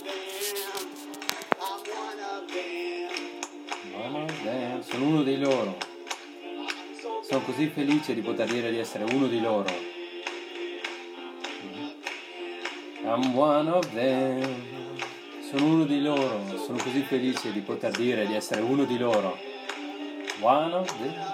Sono uno di loro. Sono così felice di poter dire di essere uno di loro. I'm one of them. Sono uno di loro. Sono così felice di poter dire di essere uno di loro. One of them.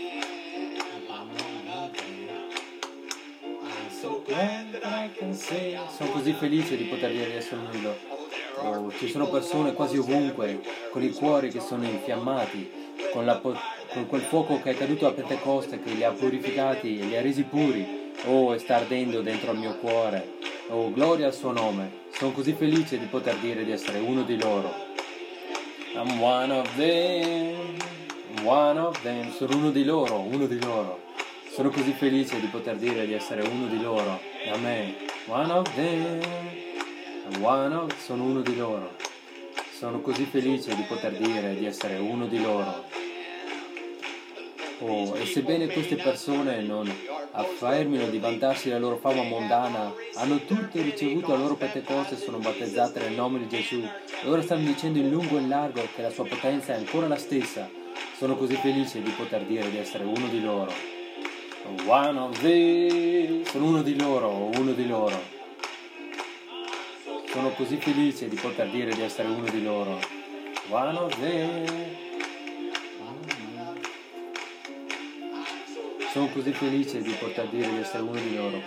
Sono così felice di poter dire di essere uno di loro. Oh, ci sono persone quasi ovunque con i cuori che sono infiammati, con quel fuoco che è caduto a Pentecoste, che li ha purificati e li ha resi puri. Oh, e sta ardendo dentro il mio cuore. Oh, gloria al suo nome. Sono così felice di poter dire di essere uno di loro. I'm one of them. One of them. Sono uno di loro, uno di loro. Sono così felice di poter dire di essere uno di loro. Amen. One of them. Sono uno di loro. Sono così felice di poter dire di essere uno di loro. Oh, e sebbene queste persone non affermino di vantarsi della loro fama mondana, hanno tutte ricevuto la loro Pentecoste e sono battezzate nel nome di Gesù. E ora stanno dicendo in lungo e in largo che la sua potenza è ancora la stessa. Sono così felice di poter dire di essere uno di loro. One of them. Sono uno di loro, uno di loro. Sono così felice di poter dire di essere uno di loro. One of them. Sono così felice di poter dire di essere uno di loro.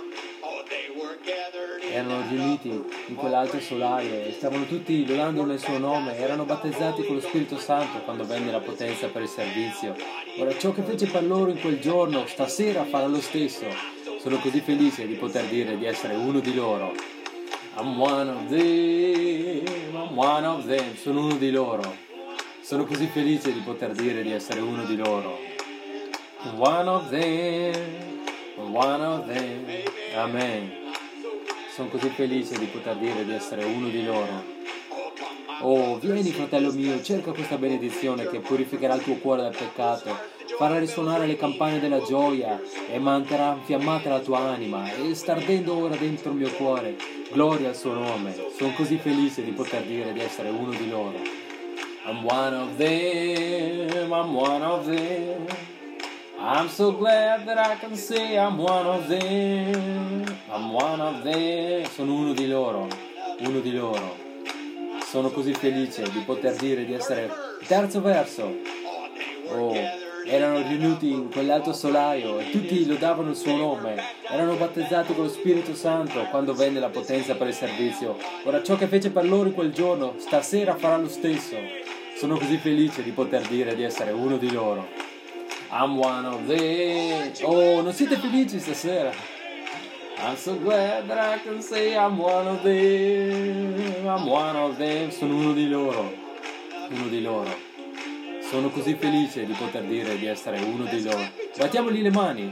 Erano riuniti in quell'alto solaio e stavano tutti lodando nel suo nome. Erano battezzati con lo Spirito Santo quando venne la potenza per il servizio. Ora ciò che fece per loro in quel giorno, stasera farà lo stesso. Sono così felice di poter dire di essere uno di loro. I'm one of them, I'm one of them. Sono uno di loro. Sono così felice di poter dire di essere uno di loro. One of them, one of them. Amen. Sono così felice di poter dire di essere uno di loro. Oh, vieni fratello mio, cerca questa benedizione che purificherà il tuo cuore dal peccato, farà risuonare le campane della gioia e manterrà infiammata la tua anima e sta ardendo ora dentro il mio cuore. Gloria al suo nome. Sono così felice di poter dire di essere uno di loro. I'm one of them, I'm one of them. I'm so glad that I can say I'm one of them. I'm one of them. Sono uno di loro, uno di loro. Sono così felice di poter dire di essere il terzo verso. Oh, erano riuniti in quell'alto solaio e tutti lodavano il suo nome. Erano battezzati con lo Spirito Santo quando venne la potenza per il servizio. Ora ciò che fece per loro in quel giorno, stasera farà lo stesso. Sono così felice di poter dire di essere uno di loro. I'm one of them. Oh, non siete felici stasera? I'm so glad that I can say I'm one of them. I'm one of them. Sono uno di loro. Uno di loro. Sono così felice di poter dire di essere uno di loro. Battiamogli le mani.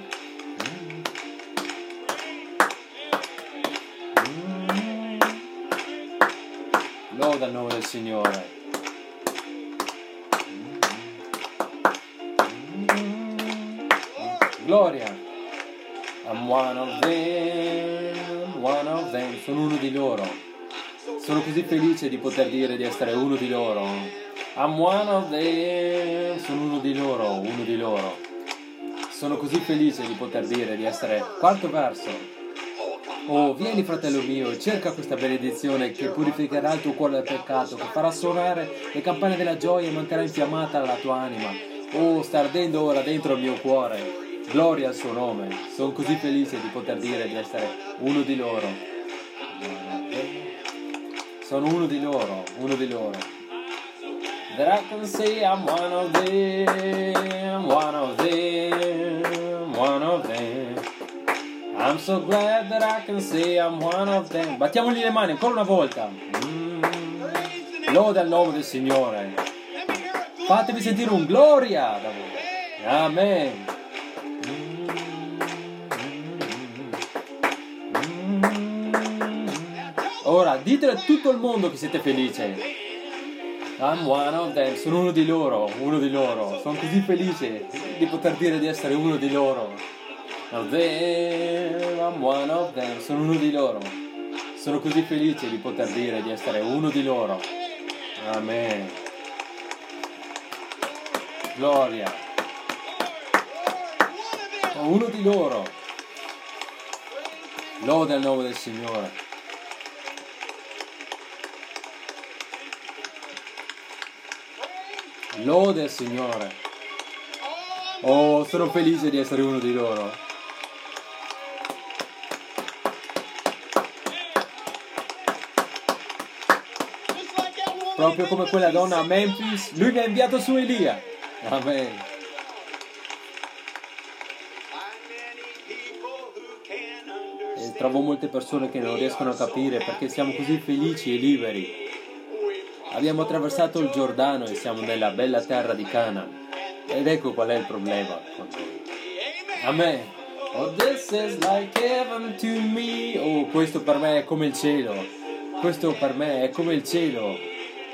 Loda il nome del Signore. Gloria. I'm one of them, one of them. Sono uno di loro. Sono così felice di poter dire di essere uno di loro. I'm one of them. Sono uno di loro, uno di loro. Sono così felice di poter dire di essere... Quarto verso. Oh, vieni fratello mio, cerca questa benedizione che purificherà il tuo cuore dal peccato, che farà suonare le campane della gioia e manterrà infiammata la tua anima. Oh, sta ardendo ora dentro il mio cuore. Gloria al suo nome. Sono così felice di poter dire di essere uno di loro. Sono uno di loro, uno di loro. That I can say I'm one of them, one of them, one of them. I'm so glad that I can say I'm one of them. Battiamogli le mani ancora una volta. Loda il nome del Signore. Fatemi sentire un gloria da voi. Amen. Ora ditelo a tutto il mondo che siete felici. I'm one of them. Sono uno di loro, uno di loro. Sono così felice di poter dire di essere uno di loro. I'm one of them. Sono uno di loro. sono così felice di poter dire di essere uno di loro. Amen. Gloria. Sono uno di loro. Lode al nome del Signore. Lode al Signore. Oh, sono felice di essere uno di loro. Proprio come quella donna a Memphis, lui mi ha inviato su Elia. Amen. E trovo molte persone che non riescono a capire perché siamo così felici e liberi. Abbiamo attraversato il Giordano e siamo nella bella terra di Canaan. Ed ecco qual è il problema con noi. Amen. Oh, this is like heaven to me. Oh, questo per me è come il cielo. Questo per me è come il cielo.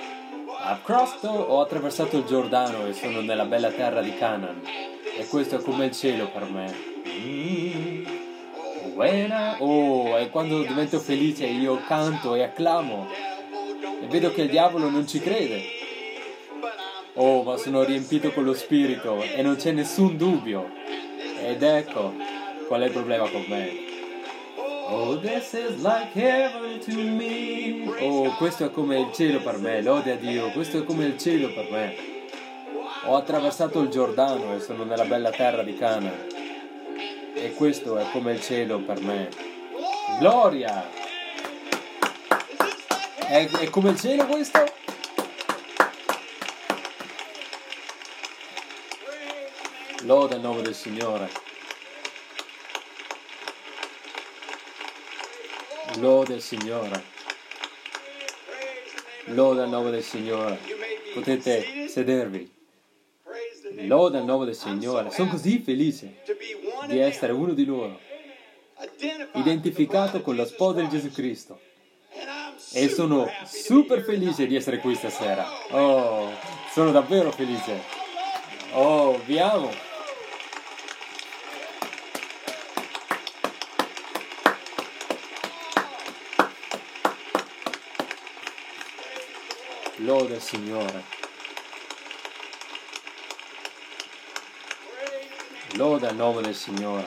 Ho attraversato il Giordano e sono nella bella terra di Canaan. E questo è come il cielo per me. E quando divento felice io canto e acclamo. E vedo che il diavolo non ci crede. Oh, ma sono riempito con lo Spirito e non c'è nessun dubbio. Ed ecco qual è il problema con me. Oh, this is like heaven to me. Oh, questo è come il cielo per me. Lode a Dio, questo è come il cielo per me. Ho attraversato il Giordano e sono nella bella terra di Canaan. E questo è come il cielo per me. Gloria! È come il cielo questo? Lode al nome del Signore. Lode al Signore. Lode al nome del Signore. Potete sedervi. Lode al nome del Signore. Sono così felice di essere uno di loro, identificato con la sposa di Gesù Cristo. E sono super felice di essere qui stasera. Oh, sono davvero felice. Oh, vi amo. Lode al Signore. Lode al nome del Signore.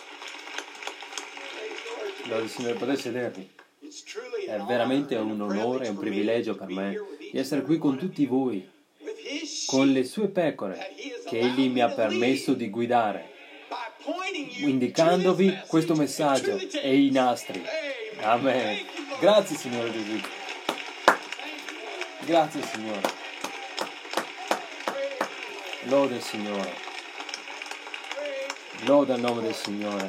Lode al Signore, potete sedervi. È veramente un onore e un privilegio per me di essere qui con tutti voi, con le sue pecore che Egli mi ha permesso di guidare, indicandovi questo messaggio e i nastri. Amen. Grazie Signore Gesù. Grazie Signore. Lode al Signore. Lode al nome del Signore.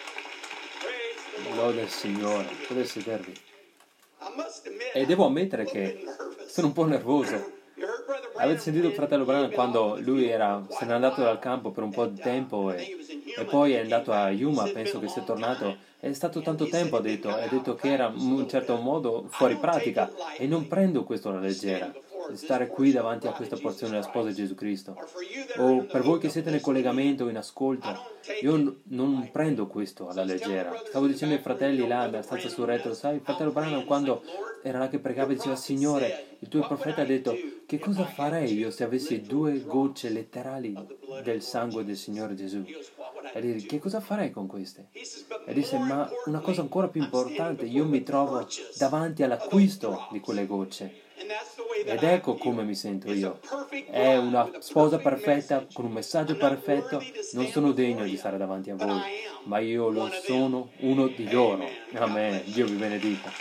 Lode al Signore. Potete sedervi. E devo ammettere che sono un po' nervoso. Avete sentito il fratello Branham quando lui se n'è andato dal campo per un po' di tempo e poi è andato a Yuma, penso che sia tornato. È stato tanto tempo, ha detto che era in un certo modo fuori pratica e non prendo questo alla leggera. Stare qui davanti a questa porzione della sposa di Gesù Cristo. O per voi che siete nel collegamento o in ascolto, io non prendo questo alla leggera. Stavo dicendo ai fratelli là nella stanza sul retro, sai, il fratello Branham quando era là che pregava diceva: Signore, il tuo profeta ha detto, che cosa farei io se avessi 2 gocce letterali del sangue del Signore Gesù? E dice: che cosa farei con queste? E disse: ma una cosa ancora più importante, io mi trovo davanti all'acquisto di quelle gocce. Ed ecco come mi sento io. È una sposa perfetta, con un messaggio perfetto. Non sono degno di stare davanti a voi, ma io lo sono uno di loro. Amen. Dio vi benedica.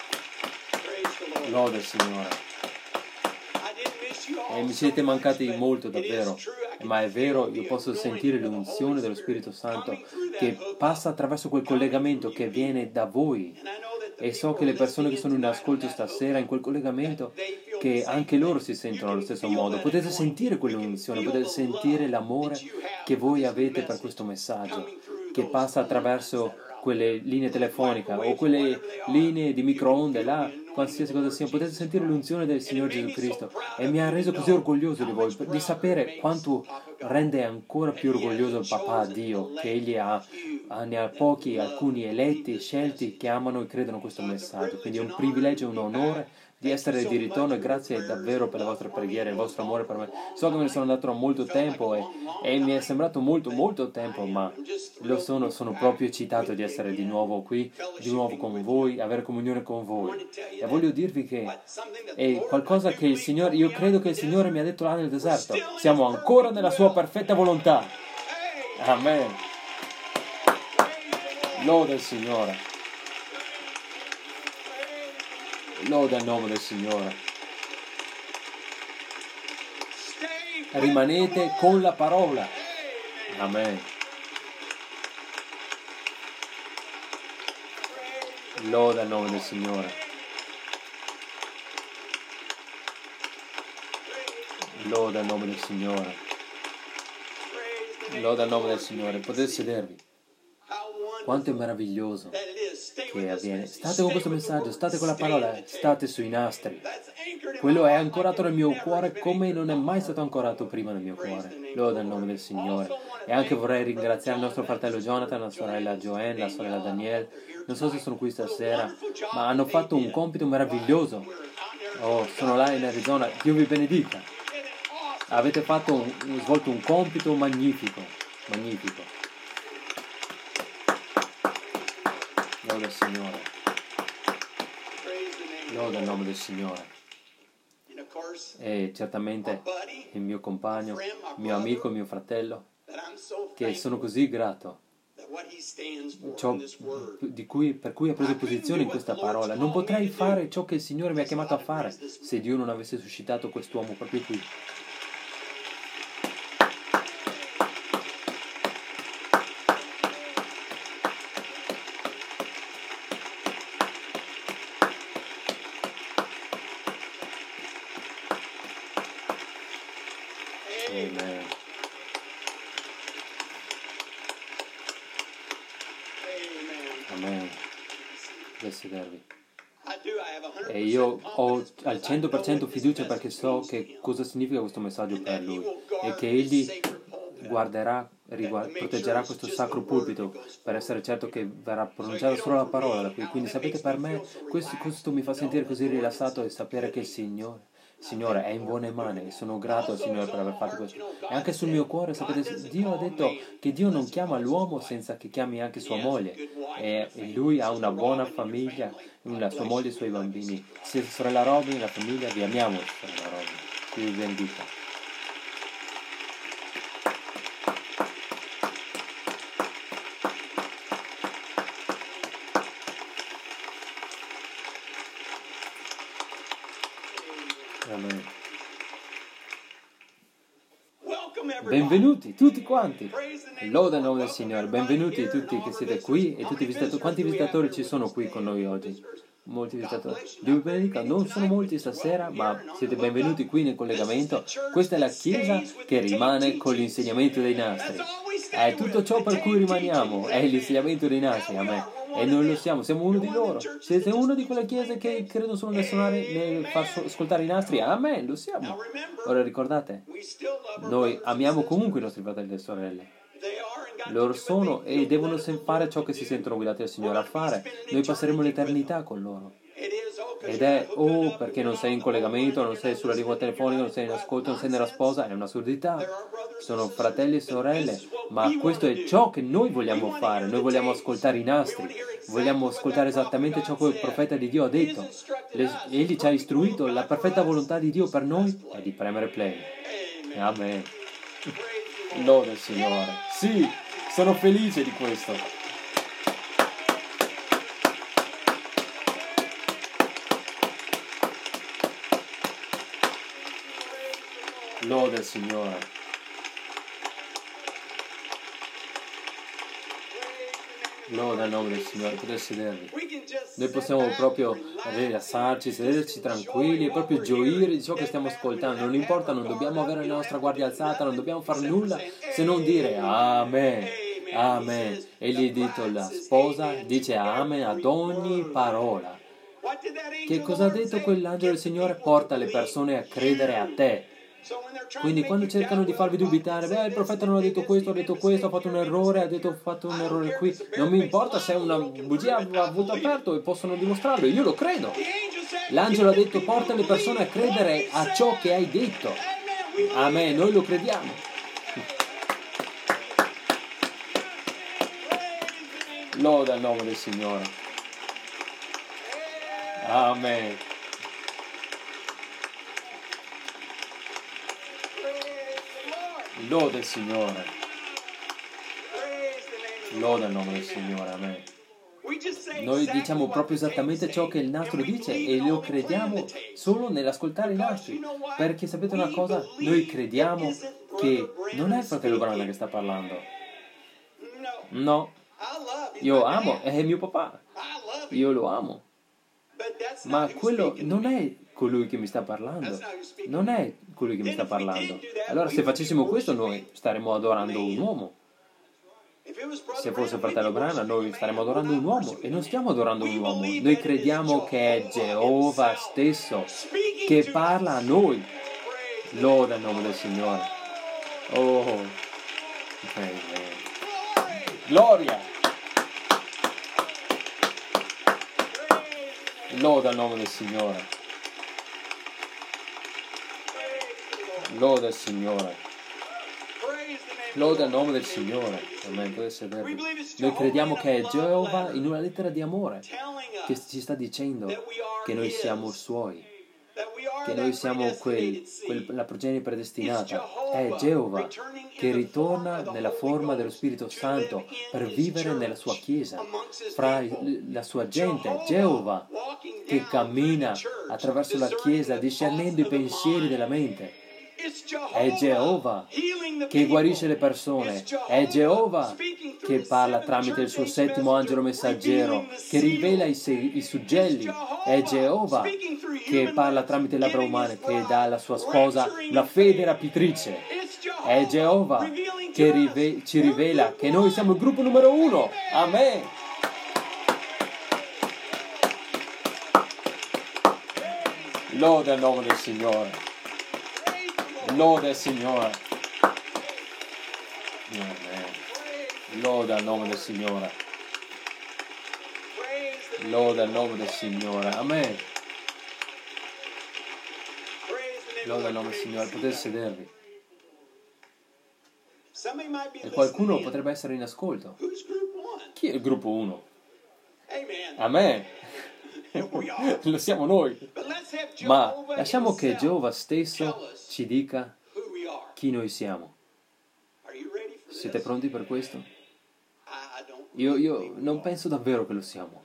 Lode al Signore. E mi siete mancati molto davvero, ma è vero, io posso sentire l'unzione dello Spirito Santo che passa attraverso quel collegamento che viene da voi. E so che le persone che sono in ascolto stasera in quel collegamento, che anche loro si sentono allo stesso modo. Potete sentire quell'unzione, potete sentire l'amore che voi avete per questo messaggio, che passa attraverso quelle linee telefoniche o quelle linee di microonde, là, qualsiasi cosa sia. Potete sentire l'unzione del Signore Gesù Cristo e mi ha reso così orgoglioso di voi, di sapere quanto rende ancora più orgoglioso il Papà Dio, che Egli ha ne ha pochi, alcuni eletti, scelti, che amano e credono questo messaggio. Quindi è un privilegio e un onore di essere di ritorno, e grazie davvero per le vostre preghiere, il vostro amore per me. So che me ne sono andato da molto tempo e mi è sembrato molto tempo, ma sono proprio eccitato di essere di nuovo qui, di nuovo con voi, avere comunione con voi. E voglio dirvi che è qualcosa che il Signore, io credo che il Signore mi ha detto là nel deserto: siamo ancora nella sua perfetta volontà. Amen. Loda il Signore. Loda il nome del Signore. Rimanete con la parola. Amen. Loda il nome del Signore. Loda il nome del Signore. Loda il nome del Signore. Potete sedervi. Quanto è meraviglioso che avviene. State con questo messaggio, state con la parola, state sui nastri. Quello è ancorato nel mio cuore come non è mai stato ancorato prima nel mio cuore. Loda il nome del Signore. E anche vorrei ringraziare il nostro fratello Jonathan, la sorella Joanne, la sorella Danielle. Non so se sono qui stasera, ma hanno fatto un compito meraviglioso. Oh, sono là in Arizona. Dio vi benedica. Avete svolto un compito magnifico. Magnifico. Loda il Signore. Loda il nome del Signore. E certamente il mio compagno, il mio amico, il mio fratello, che sono così grato per cui ha preso posizione in questa parola. Non potrei fare ciò che il Signore mi ha chiamato a fare se Dio non avesse suscitato quest'uomo proprio qui. Amen. Amen. Potete sedervi. E io ho al 100% fiducia, perché so che cosa significa questo messaggio per lui, e che egli proteggerà questo sacro pulpito per essere certo che verrà pronunciata solo la parola da qui. Quindi sapete, per me questo mi fa sentire così rilassato, e sapere che il Signore è in buone mani, e sono grato al Signore per aver fatto questo. E anche sul mio cuore, sapete, Dio ha detto che Dio non chiama l'uomo senza che chiami anche sua moglie, e lui ha una buona famiglia, la sua moglie e i suoi bambini. Se sorella Robin, la famiglia, vi amiamo, sorella Robin. Dio vi benedica. Amen. Benvenuti tutti quanti. Loda il nome del Signore. Benvenuti tutti che siete qui, e tutti i visitatori. Quanti visitatori ci sono qui con noi oggi? Molti visitatori. Dio vi benedica. Non sono molti stasera, ma siete benvenuti qui nel collegamento. Questa è la Chiesa che rimane con l'insegnamento dei nastri. È tutto ciò per cui rimaniamo, è l'insegnamento dei nastri. Amen. E noi lo siamo uno di loro. Siete una di quelle chiese che credo solo nel suonare, nel far ascoltare i nastri. Amen, lo siamo. Ora ricordate, noi amiamo comunque i nostri fratelli e sorelle. Loro sono e devono fare ciò che si sentono guidati dal Signore a fare. Noi passeremo l'eternità con loro. Ed è, perché non sei in collegamento, non sei sulla lingua telefonica, non sei in ascolto, non sei nella sposa, è un'assurdità. Sono fratelli e sorelle, ma questo è ciò che noi vogliamo fare. Noi vogliamo ascoltare i nastri, vogliamo ascoltare esattamente ciò che il profeta di Dio ha detto. Egli ci ha istruito, la perfetta volontà di Dio per noi è di premere play. Amen. Loda il Signore. Sì, sono felice di questo. Loda il Signore. Loda il nome del Signore. Potete sedervi. Noi possiamo proprio rilassarci, sederci tranquilli e proprio gioire di ciò che stiamo ascoltando. Non importa, non dobbiamo avere la nostra guardia alzata, non dobbiamo fare nulla se non dire Amen. Amen. Egli detto, la sposa dice Amen ad ogni parola. Che cosa ha detto quell'angelo del Signore? Porta le persone a credere a te. Quindi quando cercano di farvi dubitare, beh, il profeta non ha detto questo, ha fatto un errore, ha fatto un errore qui, non mi importa se è una bugia a volto aperto e possono dimostrarlo, io lo credo. L'angelo ha detto, porta le persone a credere a ciò che hai detto. Amen, noi lo crediamo. Loda il nome del Signore. Amen. Loda il Signore. Loda il nome del Signore. Amen. Noi diciamo proprio esattamente ciò che il nastro dice e lo crediamo solo nell'ascoltare i nastri. Perché sapete una cosa? Noi crediamo che non è il fratello Branham che sta parlando. No. Io amo, è mio papà. Io lo amo. Ma quello non è colui che mi sta parlando. Non è colui che mi sta parlando. Allora se facessimo questo noi staremmo adorando un uomo. Se fosse il fratello Branham noi staremmo adorando un uomo e non stiamo adorando un uomo. Noi crediamo che è Geova stesso che parla a noi. Loda il nome del Signore. Oh, gloria. Loda il nome del Signore. Loda il Signore. Loda il nome del Signore. Amen. Potete sedervi. Noi crediamo che è Geova in una lettera di amore che ci sta dicendo che noi siamo Suoi, che noi siamo la progenie predestinata. È Geova che ritorna nella forma dello Spirito Santo per vivere nella sua Chiesa, fra la sua gente. Geova che cammina attraverso la Chiesa discernendo i pensieri della mente. È Geova che guarisce le persone. È Geova che parla tramite il suo settimo angelo messaggero, che rivela i suggelli. È Geova che parla tramite le labbra umane, che dà alla sua sposa la fede rapitrice. È Geova che ci rivela che noi siamo il gruppo numero 1. Amen. Loda il nome del Signore. Loda il Signore. Loda il nome del Signore. Loda il nome del Signore. Amen. Loda il nome del Signore. Potete sedervi. E qualcuno potrebbe essere in ascolto. Chi è il gruppo 1? Amen. Lo siamo noi. Ma lasciamo che Geova stesso ci dica chi noi siamo. Siete pronti per questo? Io non penso davvero che lo siamo.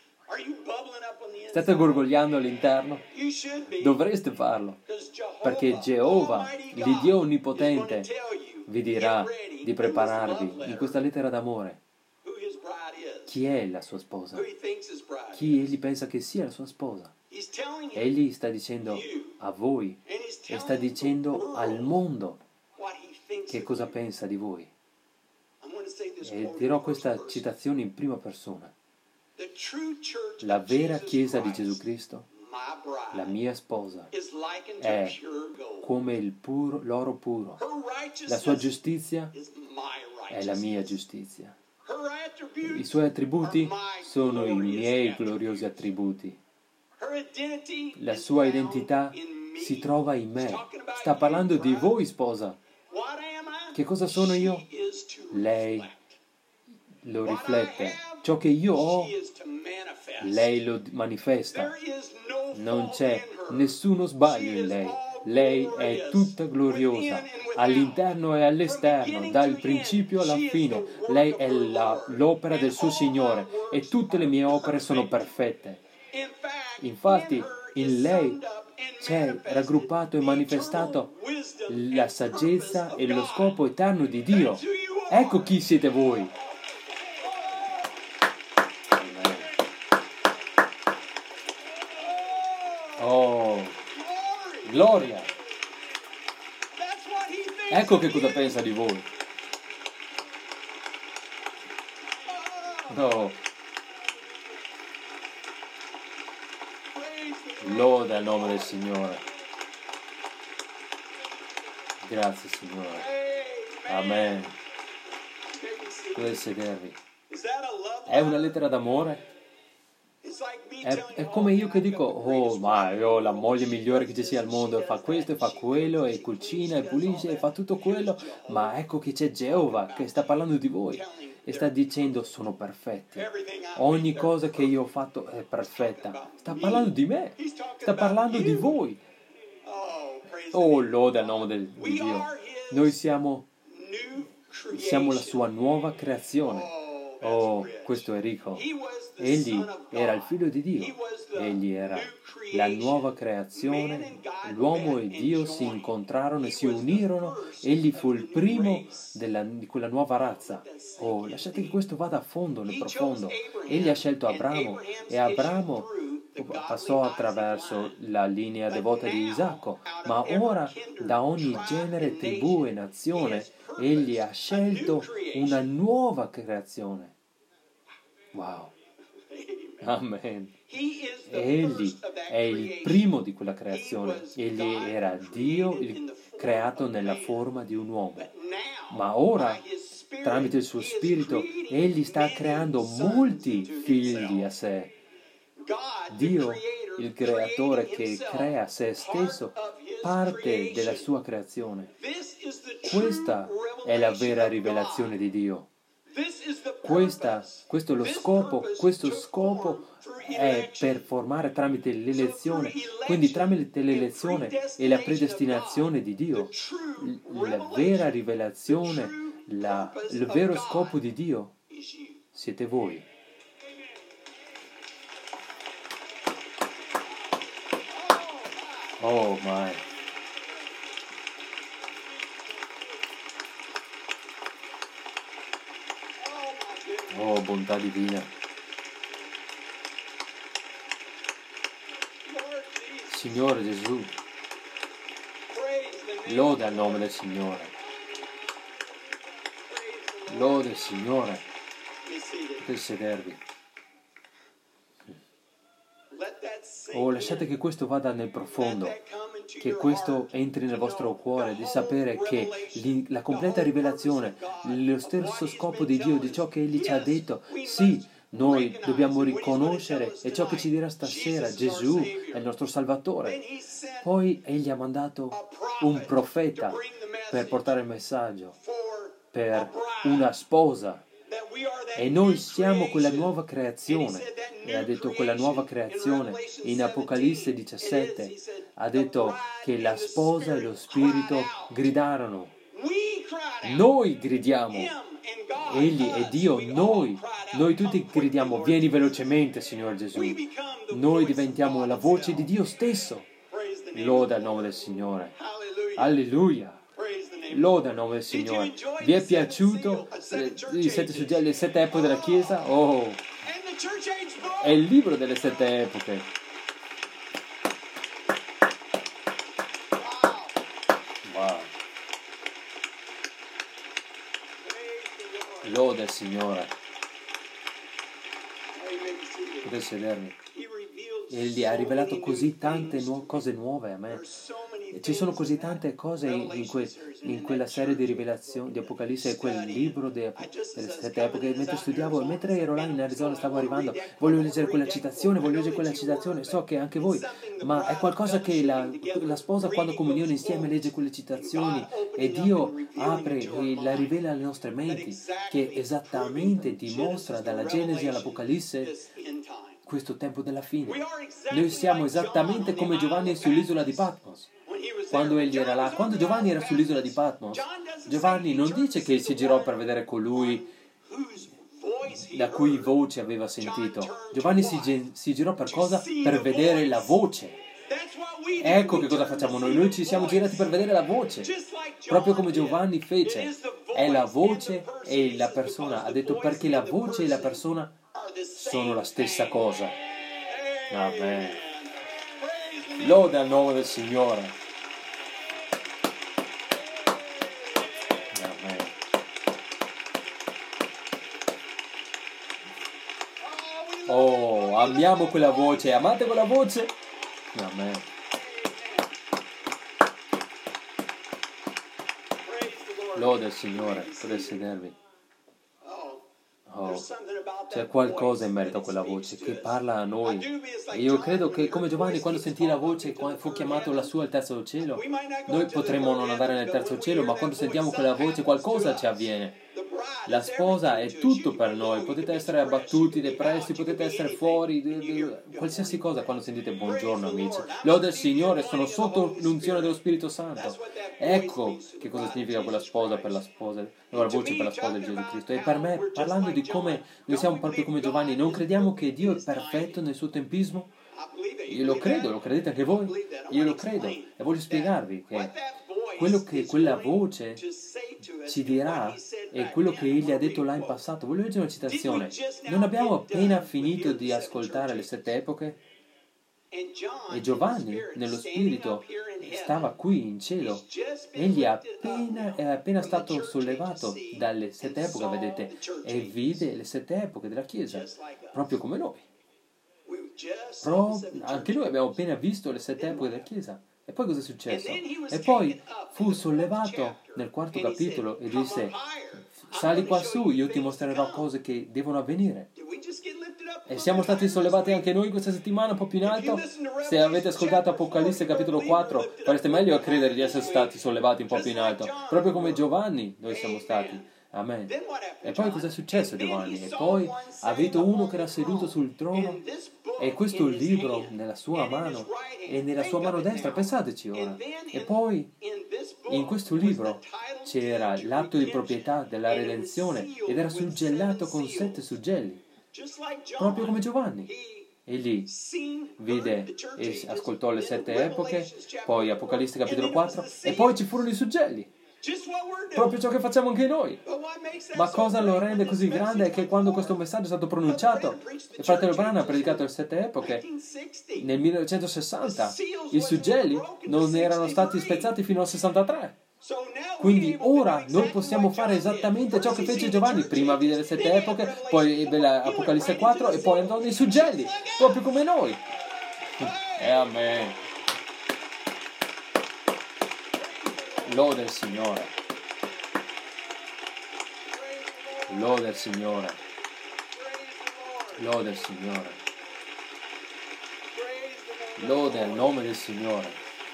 State gorgogliando all'interno? Dovreste farlo, perché Geova, l'Iddio Onnipotente, vi dirà di prepararvi in questa lettera d'amore. Chi è la sua sposa? Chi egli pensa che sia la sua sposa? Egli sta dicendo a voi e sta dicendo al mondo che cosa pensa di voi. E dirò questa citazione in prima persona. La vera Chiesa di Gesù Cristo, la mia sposa, è come l'oro puro. La sua giustizia è la mia giustizia. I suoi attributi sono i miei gloriosi attributi. La sua identità si trova in me. Sta parlando di voi, sposa. Che cosa sono io? Lei lo riflette. Ciò che io ho, lei lo manifesta. Non c'è nessuno sbaglio in lei. Lei è tutta gloriosa, all'interno e all'esterno, dal principio alla fine. Lei è l'opera del suo Signore e tutte le mie opere sono perfette. Infatti, in lei c'è raggruppato e manifestato la saggezza e lo scopo eterno di Dio. Ecco chi siete voi. Oh, gloria! Ecco che cosa pensa di voi. Oh. Loda il nome del Signore. Grazie, Signore. Amen. Potete sedervi. È una lettera d'amore? È come io che dico, oh, ma io ho la moglie migliore che ci sia al mondo, fa questo e fa quello, e cucina e pulisce e fa tutto quello, ma ecco che c'è Geova che sta parlando di voi e sta dicendo sono perfetti. Ogni cosa che io ho fatto è perfetta. Sta parlando di me, sta parlando di voi. Oh, lode al nome di Dio. Noi siamo la sua nuova creazione. Oh, questo è ricco. Egli era il figlio di Dio. Egli era la nuova creazione. L'uomo e Dio si incontrarono e si unirono. Egli fu il primo di quella nuova razza. Oh, lasciate che questo vada a fondo, nel profondo. Egli ha scelto Abramo e Abramo passò attraverso la linea devota di Isacco, ma ora da ogni genere, tribù e nazione egli ha scelto una nuova creazione. Wow. Amen. Egli è il primo di quella creazione. Egli era Dio creato nella forma di un uomo. Ma ora, tramite il suo spirito, egli sta creando molti figli a sé. Dio, il creatore che crea se stesso, parte della sua creazione. Questa è la vera rivelazione di Dio. Questo è lo scopo, questo scopo è per formare tramite l'elezione, quindi tramite l'elezione e la predestinazione di Dio, la vera rivelazione, il vero scopo di Dio siete voi. Oh my. Oh, bontà divina. Signore Gesù, lode al nome del Signore. Lode il Signore. Potete sedervi. Oh, lasciate che questo vada nel profondo, che questo entri nel vostro cuore, di sapere che la completa rivelazione, lo stesso scopo di Dio, di ciò che Egli ci ha detto, sì, noi dobbiamo riconoscere, e ciò che ci dirà stasera, Gesù è il nostro Salvatore. Poi Egli ha mandato un profeta per portare il messaggio, per una sposa. E noi siamo quella nuova creazione. E ha detto quella nuova creazione in Apocalisse 17. Ha detto che la sposa e lo spirito gridarono. Noi gridiamo. Egli è Dio, noi tutti gridiamo, vieni velocemente, Signore Gesù. Noi diventiamo la voce di Dio stesso. Loda il nome del Signore. Alleluia. Loda il nome del Signore. Vi è piaciuto le 7 epoche della Chiesa? Oh, è il libro delle 7 epoche. Wow. Loda il Signore. Potete sedermi. Egli ha rivelato così tante cose nuove a me. Ci sono così tante cose in quella serie di rivelazioni di Apocalisse e quel libro delle 7 epoche. Mentre studiavo, mentre ero là in Arizona, stavo arrivando, voglio leggere quella citazione, so che anche voi, ma è qualcosa che la sposa quando comunione insieme legge quelle citazioni e Dio apre e la rivela alle nostre menti, che esattamente dimostra dalla Genesi all'Apocalisse questo tempo della fine. Noi siamo esattamente come Giovanni sull'isola di Patmos. Quando egli era là, quando Giovanni era sull'isola di Patmos, Giovanni non dice che si girò per vedere colui la cui voce aveva sentito. Giovanni si girò per cosa? Per vedere la voce. Ecco che cosa facciamo noi. Noi ci siamo girati per vedere la voce. Proprio come Giovanni fece. È la voce e la persona. Ha detto perché la voce e la persona sono la stessa cosa. Amen. Lode al nome del Signore. Amen. Oh, amiamo quella voce. Amate quella voce? Amen. Lode il Signore, potete sedervi. Oh, c'è qualcosa in merito a quella voce che parla a noi. E io credo che come Giovanni quando sentì la voce, quando fu chiamato lassù al terzo cielo, noi potremmo non andare nel terzo cielo, ma quando sentiamo quella voce qualcosa ci avviene. La sposa è tutto per noi, potete essere abbattuti, depressi, potete essere fuori, qualsiasi cosa quando sentite buongiorno amici. Lode il Signore, sono sotto l'unzione dello Spirito Santo. Ecco che cosa significa quella sposa per la sposa, la voce per la sposa di Gesù Cristo. E per me, parlando di come noi siamo proprio come Giovanni, non crediamo che Dio è perfetto nel suo tempismo? Io lo credo, lo credete anche voi? Io lo credo e voglio spiegarvi che quello che quella voce ci dirà è quello che egli ha detto là in passato. Voglio leggere una citazione. Non abbiamo appena finito di ascoltare le 7 epoche? E Giovanni, nello Spirito, stava qui in cielo. Egli è appena stato sollevato dalle 7 epoche, vedete, e vide le 7 epoche della Chiesa, proprio come noi. Anche noi abbiamo appena visto le 7 epoche della Chiesa. E poi cosa è successo? E poi fu sollevato nel 4º capitolo e disse: sali qua su, io ti mostrerò cose che devono avvenire. E siamo stati sollevati anche noi questa settimana un po' più in alto? Se avete ascoltato Apocalisse capitolo 4, fareste meglio a credere di essere stati sollevati un po' più in alto. Proprio come Giovanni noi siamo stati. Amen. E poi cosa è successo a Giovanni? E poi ha visto uno che era seduto sul trono e questo libro nella sua mano e nella sua mano destra, pensateci ora. E poi in questo libro c'era l'atto di proprietà della redenzione ed era suggellato con 7 suggelli, proprio come Giovanni. Egli vide e ascoltò le 7 epoche, poi Apocalisse capitolo 4 e poi ci furono i suggelli. Proprio ciò che facciamo anche noi. Ma cosa lo rende così grande è che quando questo messaggio è stato pronunciato, il fratello Branham ha predicato le 7 epoche nel 1960, i suggelli non erano stati spezzati fino al 63. Quindi ora noi possiamo fare esattamente ciò che fece Giovanni. Prima vide le 7 epoche, poi ebbe l'Apocalisse 4 e poi andò nei suggelli, proprio come noi. E amen. Lode il Signore. Lode il Signore. Lode il Signore. Lode il nome del Signore.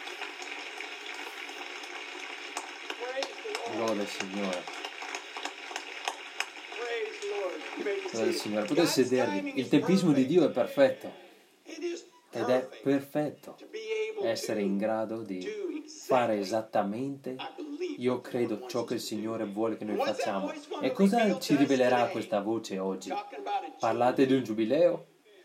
Lode il Signore. Lode il Signore. Potete sedervi. Il tempismo di Dio è perfetto. Ed è perfetto essere in grado di fare esattamente, io credo, ciò che il Signore vuole che noi facciamo. E cosa ci rivelerà questa voce oggi? Parlate di un giubileo?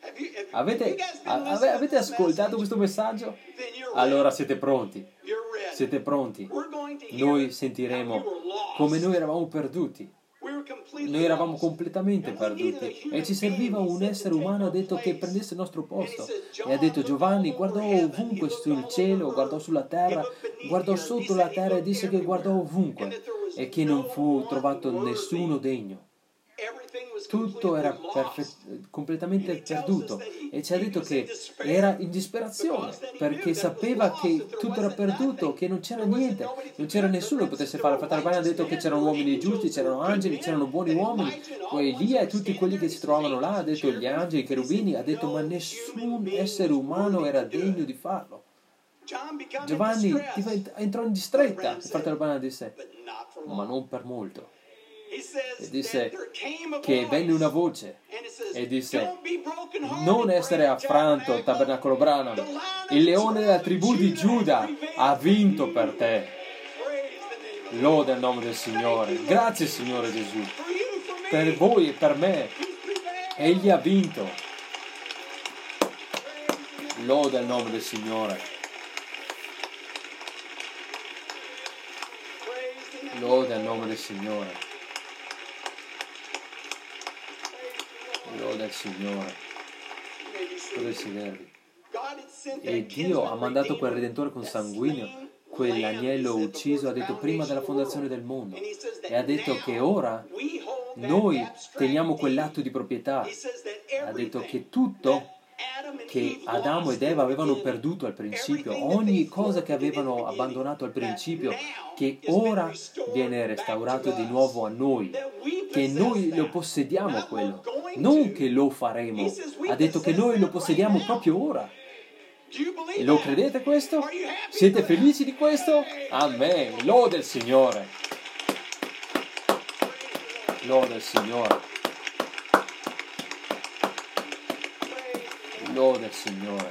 Avete ascoltato questo messaggio? Allora siete pronti. Siete pronti. Noi sentiremo come noi eravamo perduti. Noi eravamo completamente perduti e ci serviva un essere umano, ha detto, che prendesse il nostro posto. E ha detto Giovanni guardò ovunque sul cielo, guardò sulla terra, guardò sotto la terra e disse che guardò ovunque e che non fu trovato nessuno degno. Tutto era completamente perduto e ci ha detto che era in disperazione perché sapeva che tutto era perduto, che non c'era niente, non c'era nessuno che potesse fare. Il fratello Branham ha detto che c'erano uomini giusti, c'erano angeli, c'erano buoni uomini, poi Elia e tutti quelli che si trovavano là, ha detto gli angeli, i cherubini, ha detto ma nessun essere umano era degno di farlo. Giovanni entrò in distretta. Il fratello Branham disse ma non per molto. E disse che venne una voce e disse non essere affranto, tabernacolo Branham, il leone della tribù di Giuda ha vinto per te. Lode il nome del Signore. Grazie Signore Gesù per voi e per me. Egli ha vinto. Lode il nome del Signore. Lode il nome del Signore. Lode al Signore. Potete sedervi. E Dio ha mandato quel Redentore consanguineo, quell'agnello ucciso, ha detto prima della fondazione del mondo, e ha detto che ora noi teniamo quell'atto di proprietà. Ha detto che tutto che Adamo ed Eva avevano perduto al principio, ogni cosa che avevano abbandonato al principio, che ora viene restaurato di nuovo a noi, che noi lo possediamo quello, non che lo faremo, ha detto che noi lo possediamo proprio ora. E lo credete questo? Siete felici di questo? Amen, lode il Signore. Lode il Signore. Lode il Signore.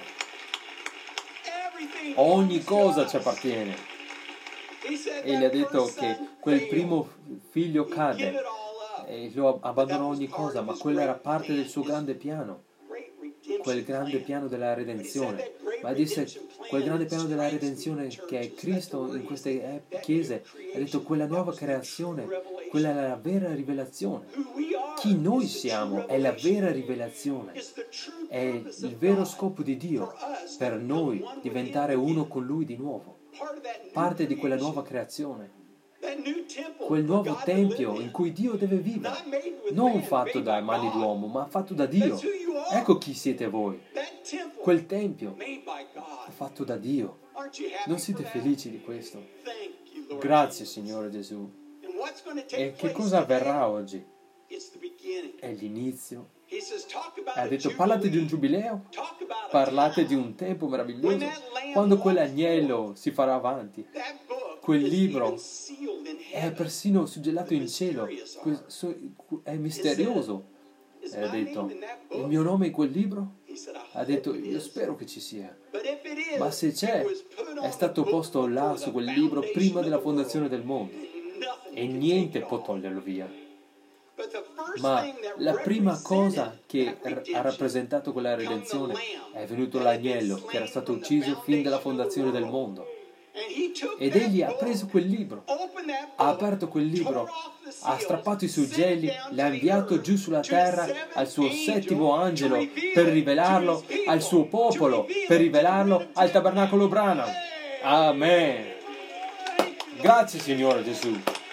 Ogni cosa ci appartiene. E gli ha detto che quel primo figlio cadde e lo abbandonò ogni cosa, ma quella era parte del suo grande piano, quel grande piano della redenzione. Ma disse, quel grande piano della redenzione che è Cristo in queste chiese, ha detto quella nuova creazione, quella è la vera rivelazione. Chi noi siamo è la vera rivelazione, è il vero scopo di Dio per noi diventare uno con Lui di nuovo, parte di quella nuova creazione. Quel nuovo tempio in cui Dio deve vivere, non fatto da mani d'uomo, ma fatto da Dio. Ecco chi siete voi. Quel tempio fatto da Dio. Non siete felici di questo? Grazie, Signore Gesù. E che cosa avverrà oggi? È l'inizio. Ha detto, parlate di un giubileo, parlate di un tempo meraviglioso, quando quell'agnello si farà avanti. Quel libro è persino suggellato in cielo, è misterioso. E ha detto, il mio nome in quel libro? Ha detto, io spero che ci sia. Ma se c'è, è stato posto là su quel libro prima della fondazione del mondo. E niente può toglierlo via. Ma la prima cosa che ha rappresentato quella redenzione è venuto l'agnello che era stato ucciso fin dalla fondazione del mondo. Ed egli ha preso quel libro, ha aperto quel libro, ha strappato i suggelli, l'ha inviato giù sulla terra al suo settimo angelo per rivelarlo al suo popolo, per rivelarlo al tabernacolo Branham. Amen. Grazie, Signore Gesù.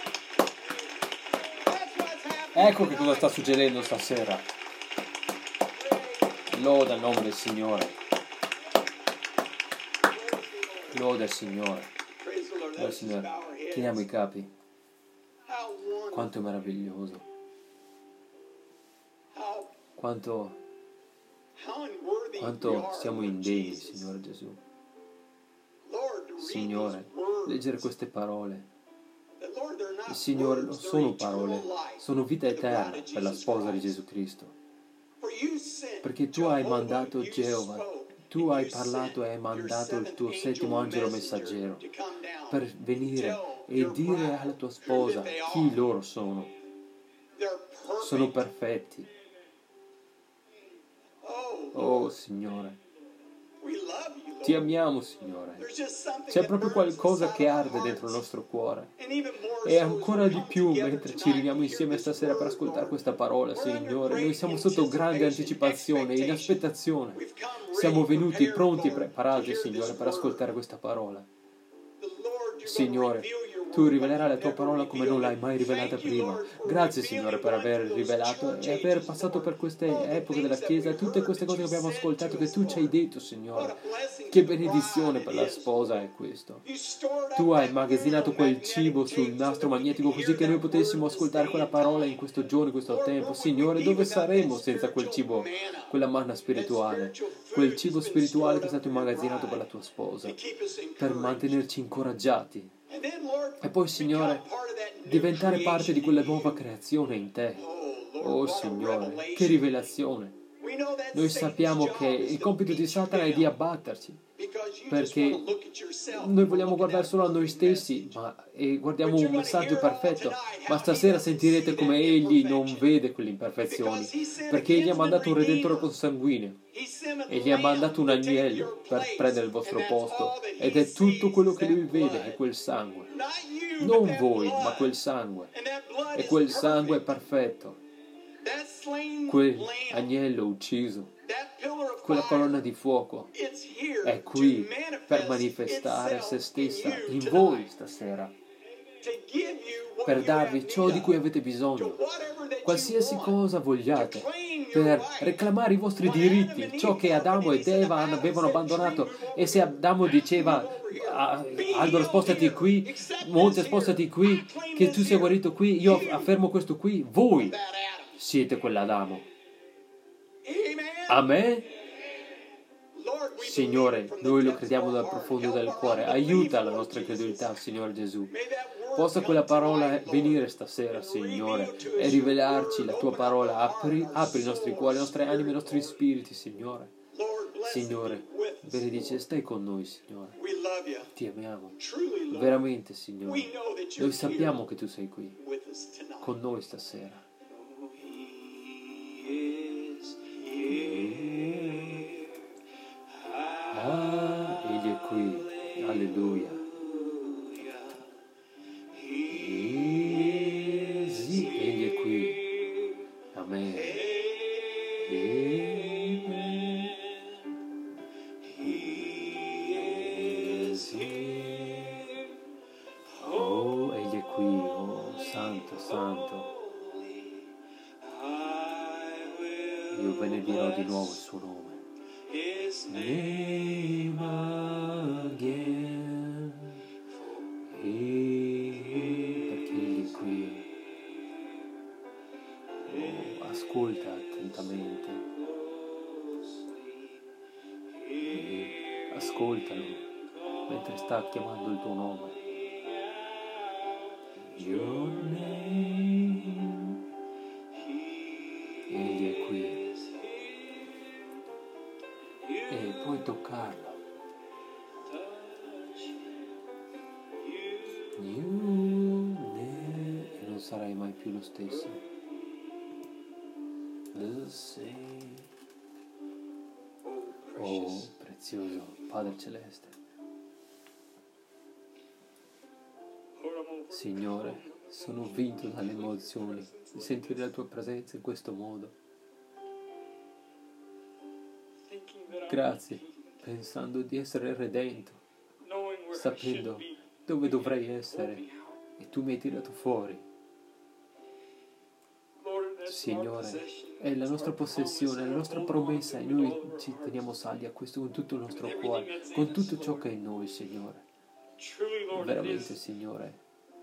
Ecco che cosa sta succedendo stasera. Loda il nome del Signore. Loda il Signore. Loda il Signore. Chiniamo i capi. Quanto è meraviglioso. Quanto siamo indegni, Signore Gesù. Signore, leggere queste parole. Signore, non sono parole, sono vita eterna per la sposa di Gesù Cristo. Perché tu hai mandato Geova, tu hai parlato e hai mandato il tuo settimo angelo messaggero per venire e dire alla tua sposa chi loro sono. Sono perfetti. Oh Signore, ti amiamo, Signore. C'è proprio qualcosa che arde dentro il nostro cuore. E ancora di più mentre ci riuniamo insieme stasera per ascoltare questa parola, Signore. Noi siamo sotto grande anticipazione, in aspettazione. Siamo venuti pronti e preparati, Signore, per ascoltare questa parola. Signore, tu rivelerai la tua parola come non l'hai mai rivelata prima. Grazie, Signore, per aver rivelato e aver passato per queste epoche della Chiesa e tutte queste cose che abbiamo ascoltato che tu ci hai detto, Signore. Che benedizione per la sposa è questo. Tu hai immagazzinato quel cibo sul nastro magnetico così che noi potessimo ascoltare quella parola in questo giorno, in questo tempo. Signore, dove saremmo senza quel cibo, quella manna spirituale, quel cibo spirituale che è stato immagazzinato per la tua sposa, per mantenerci incoraggiati. E poi, Signore, diventare parte di quella nuova creazione in te. Oh, Signore, che rivelazione! Noi sappiamo che il compito di Satana è di abbatterci, perché noi vogliamo guardare solo a noi stessi e guardiamo un messaggio perfetto, ma stasera sentirete come Egli non vede quelle imperfezioni, perché Egli ha mandato un Redentore consanguineo, Egli ha mandato un agnello per prendere il vostro posto, ed è tutto quello che Lui vede, è quel sangue. Non voi, ma quel sangue. E quel sangue è perfetto. Quell'agnello ucciso, quella colonna di fuoco è qui per manifestare se stessa in voi stasera. per darvi ciò di cui avete bisogno, qualsiasi cosa vogliate, per reclamare i vostri diritti, ciò che Adamo ed Eva avevano abbandonato. E se Adamo diceva albero spostati qui, monte spostati qui, che tu sei guarito qui, io affermo questo qui, voi siete quell'Adamo. Amen? Signore, noi lo crediamo dal profondo del cuore, aiuta la nostra credulità, Signore Gesù. Possa quella parola venire stasera, Signore, e rivelarci la tua parola. Apri i nostri cuori, le nostre anime, i nostri spiriti, Signore. Signore, benedice, stai con noi, Signore. Ti amiamo. Veramente, Signore. Noi sappiamo che tu sei qui, con noi stasera. Egli è qui. Alleluia. Egli è qui. Amen. Oh, egli è qui. Oh, santo, santo. Io benedirò di nuovo il suo nome. Name again, perché egli è qui. Oh, ascolta attentamente, ascoltalo mentre sta chiamando il tuo nome. Your name, egli è qui. E puoi toccarlo. E non sarai mai più lo stesso. Oh, prezioso Padre Celeste. Signore, sono vinto dalle emozioni di sentire la tua presenza in questo modo. Grazie, pensando di essere redento, sapendo dove dovrei essere, e tu mi hai tirato fuori. Signore, è la nostra possessione, la nostra promessa, e noi ci teniamo saldi a questo con tutto il nostro cuore, con tutto ciò che è in noi, Signore. Veramente, Signore,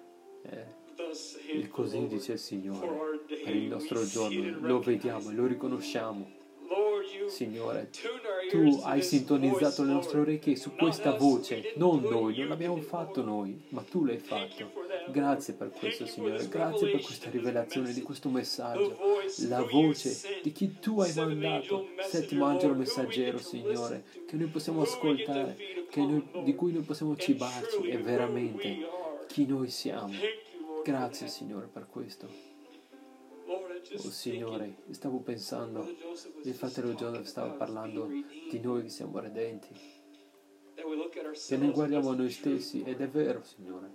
il così dice il Signore per il nostro giorno, lo vediamo e lo riconosciamo. Signore, tu hai sintonizzato le nostre orecchie su questa voce, non noi, non l'abbiamo fatto noi, ma tu l'hai fatto. Grazie per questo, Signore, grazie per questa rivelazione di questo messaggio, la voce di chi tu hai mandato, settimo angelo messaggero, Signore, che noi possiamo ascoltare, di cui noi possiamo cibarci, e veramente chi noi siamo. Grazie, Signore, per questo. Oh Signore, stavo pensando, il fratello Joseph stava parlando di noi che siamo redenti, che noi guardiamo a noi stessi, ed è vero, Signore.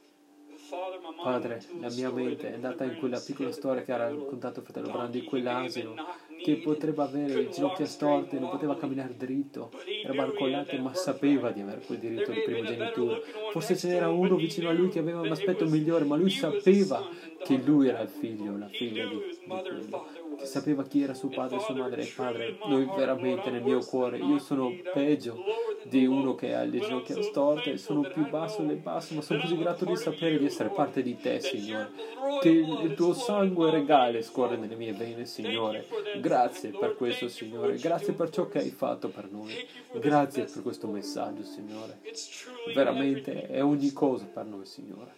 Padre, la mia mente è andata in quella piccola storia che ha raccontato il fratello Brandi, quell'asino che potrebbe avere le ginocchia storte, non poteva camminare dritto, era barcollato, ma sapeva di avere quel diritto di primogenitura. Forse ce n'era uno vicino a lui che aveva un aspetto migliore, ma lui sapeva che lui era il figlio, la figlia di quello, che sapeva chi era suo padre e sua madre. E Padre, noi veramente nel mio cuore, io sono peggio di uno che ha le ginocchia storte, sono più basso del basso, ma sono così grato di sapere di essere parte di te, Signore, che il tuo sangue regale scorre nelle mie vene, Signore. Grazie per questo, Signore, grazie per ciò che hai fatto per noi, grazie per questo messaggio, Signore, veramente è ogni cosa per noi, Signore.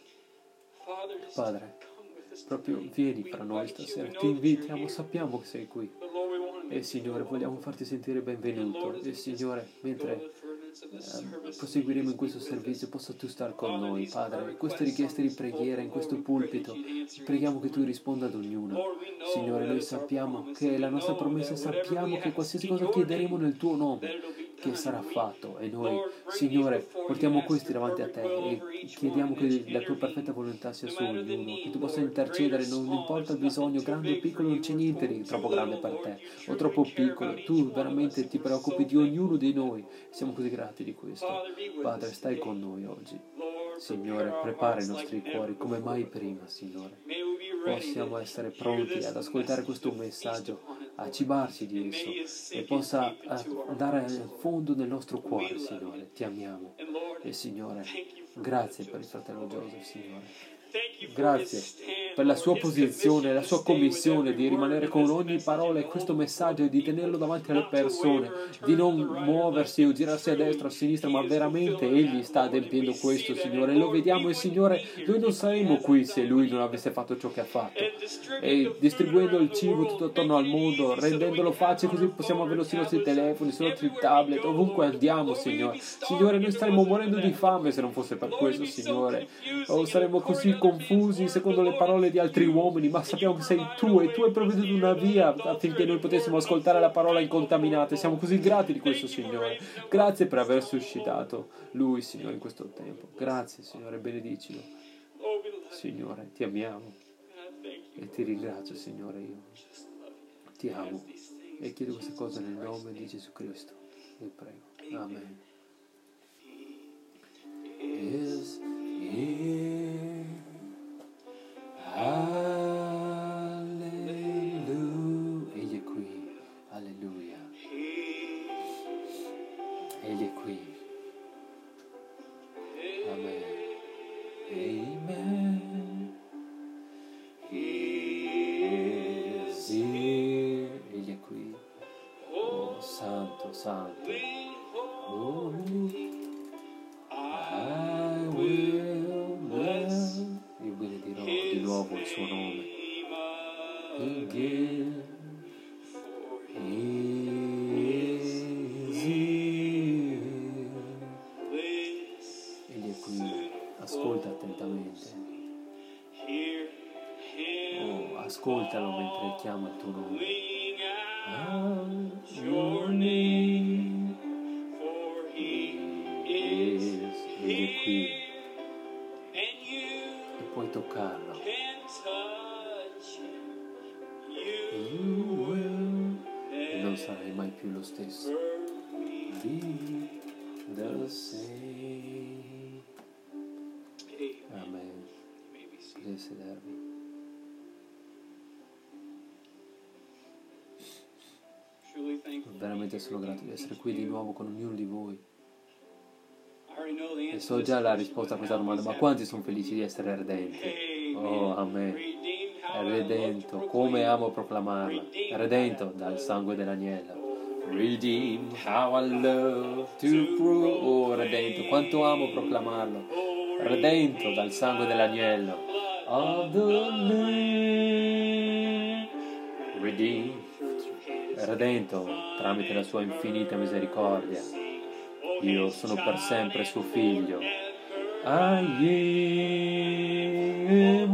Padre, proprio vieni fra noi stasera, ti invitiamo, sappiamo che sei qui, e Signore vogliamo farti sentire benvenuto, e Signore, mentre proseguiremo in questo servizio, possa tu star con noi, Padre. Queste richieste di preghiera in questo pulpito, preghiamo che tu risponda ad ognuno. Signore, noi sappiamo che è la nostra promessa, sappiamo che qualsiasi cosa chiederemo nel tuo nome, che sarà fatto, e noi, Signore, portiamo questi davanti a te e chiediamo che la tua perfetta volontà sia su ognuno, che tu possa intercedere, non importa il bisogno, grande o piccolo, non c'è niente di troppo grande per te o troppo piccolo, tu veramente ti preoccupi di ognuno di noi, siamo così grati di questo. Padre, stai con noi oggi, Signore, prepara i nostri cuori come mai prima, Signore. Possiamo essere pronti ad ascoltare questo messaggio, a cibarci di esso e possa andare al fondo del nostro cuore, Signore. Ti amiamo. E Signore, grazie per il fratello Joseph, Signore. Grazie per la sua posizione, la sua commissione di rimanere con ogni parola e questo messaggio e di tenerlo davanti alle persone, di non muoversi o girarsi a destra o a sinistra, ma veramente Egli sta adempiendo questo, Signore. Lo vediamo e Signore, noi non saremmo qui se Lui non avesse fatto ciò che ha fatto. E distribuendo il cibo tutto attorno al mondo, rendendolo facile così possiamo averlo sui nostri telefoni, sui nostri tablet, ovunque andiamo, Signore. Signore, noi staremmo morendo di fame se non fosse per questo, Signore. O saremmo così confusi secondo le parole di altri uomini, ma sappiamo che sei tu e tu hai provveduto una via affinché noi potessimo ascoltare la parola incontaminata. Siamo così grati di questo, Signore. Grazie per aver suscitato Lui, Signore, in questo tempo. Grazie, Signore, benedicilo. Signore, ti amiamo e ti ringrazio, Signore. Io ti amo e chiedo queste cose nel nome di Gesù Cristo. Vi prego. Amen. Is here. Alleluia. Egli è qui. Alleluia. Egli è qui. Amen. Amen. He is here. Egli è qui. Oh, santo, santo. Oh, I will bless. Io benedirò di nuovo il suo nome. Again. He is here. Egli è qui. Ascolta attentamente. Oh, ascoltalo mentre chiama il tuo nome. Your name. Egli è qui. E puoi toccarlo. You will. E non sarai mai più lo stesso. Be the same. Amen. Potete sedervi. Veramente sono grato di essere qui di nuovo con ognuno di voi. E so già la risposta a questa domanda, ma quanti sono felici di essere redenti? Oh, amen. Redento, come amo proclamarla. Redento dal sangue dell'agnello. Redeemed, how I love to prove. Oh, redento, quanto amo proclamarlo. Redento dal sangue dell'agnello. Of the Lamb. Redeemed. Redento tramite la sua infinita misericordia. Io sono per sempre suo figlio. I am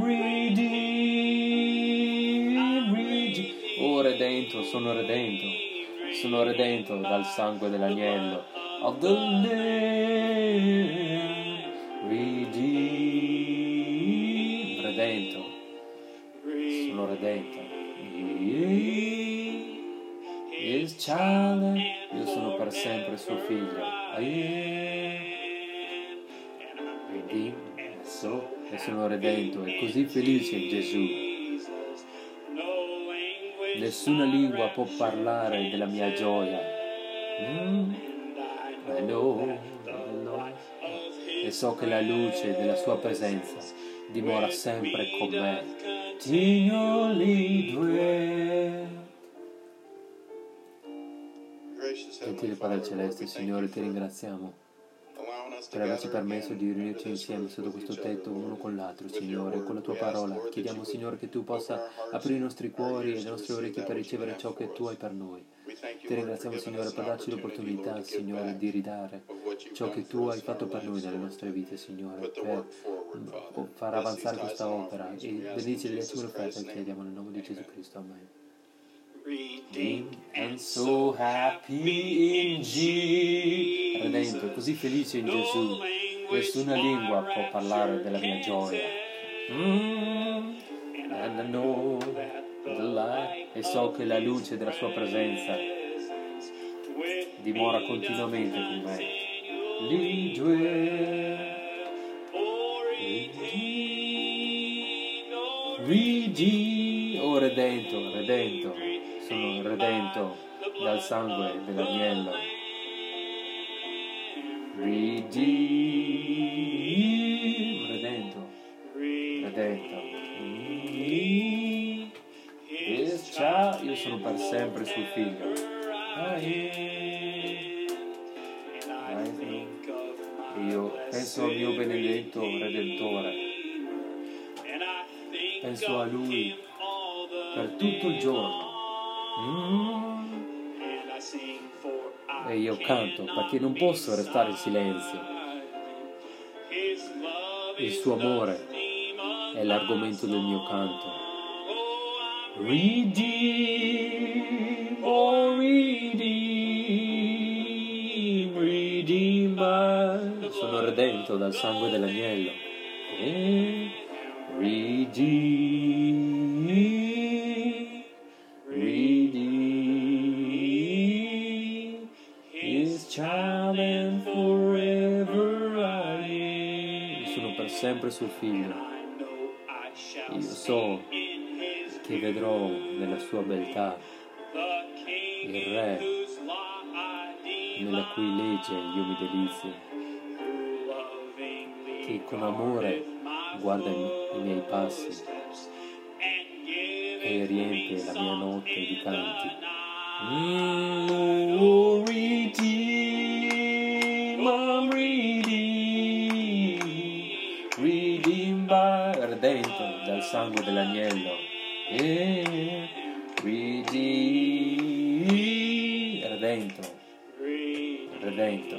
redeemed. Oh, redento, sono redento dal sangue dell'agnello. Of the Lamb. Redeemed. Redento, sono redento. His child, io sono per sempre suo figlio. E sono redento e così felice in Gesù. Nessuna lingua può parlare della mia gioia. I know. E so che la luce della sua presenza dimora sempre con me. Gentile Padre Celeste, Signore, ti ringraziamo per averci permesso di riunirci insieme sotto questo tetto uno con l'altro, Signore, con la tua parola. Chiediamo, Signore, che tu possa aprire i nostri cuori e le nostre orecchie per ricevere ciò che tu hai per noi. Ti ringraziamo, Signore, per darci l'opportunità, Signore, di ridare ciò che tu hai fatto per noi nelle nostre vite, Signore, per far avanzare questa opera e benedici le decime offerte, chiediamo nel nome di Gesù Cristo. Amen. Redeemed and so happy in Jesus. Redento, così felice in Gesù. Nessuna lingua può parlare della mia gioia. And I know the light. E so che la luce della sua presenza dimora continuamente con me. redento, sono redento dal sangue dell'agnello. Redento. Io sono per sempre sul figlio. Io penso al mio benedetto Redentore, penso a Lui per tutto il giorno. E io canto perché non posso restare in silenzio. Il suo amore è l'argomento del mio canto. Redeem, oh redeem my. Sono redento dal sangue dell'agnello. Redeem his child and forever I am. Sono per sempre suo figlio. Io so che vedrò nella sua beltà il Re, nella cui legge io mi delizio, che con amore guarda i miei passi e riempie la mia notte di canti. Redeem by redento dal sangue dell'agnello. Redento.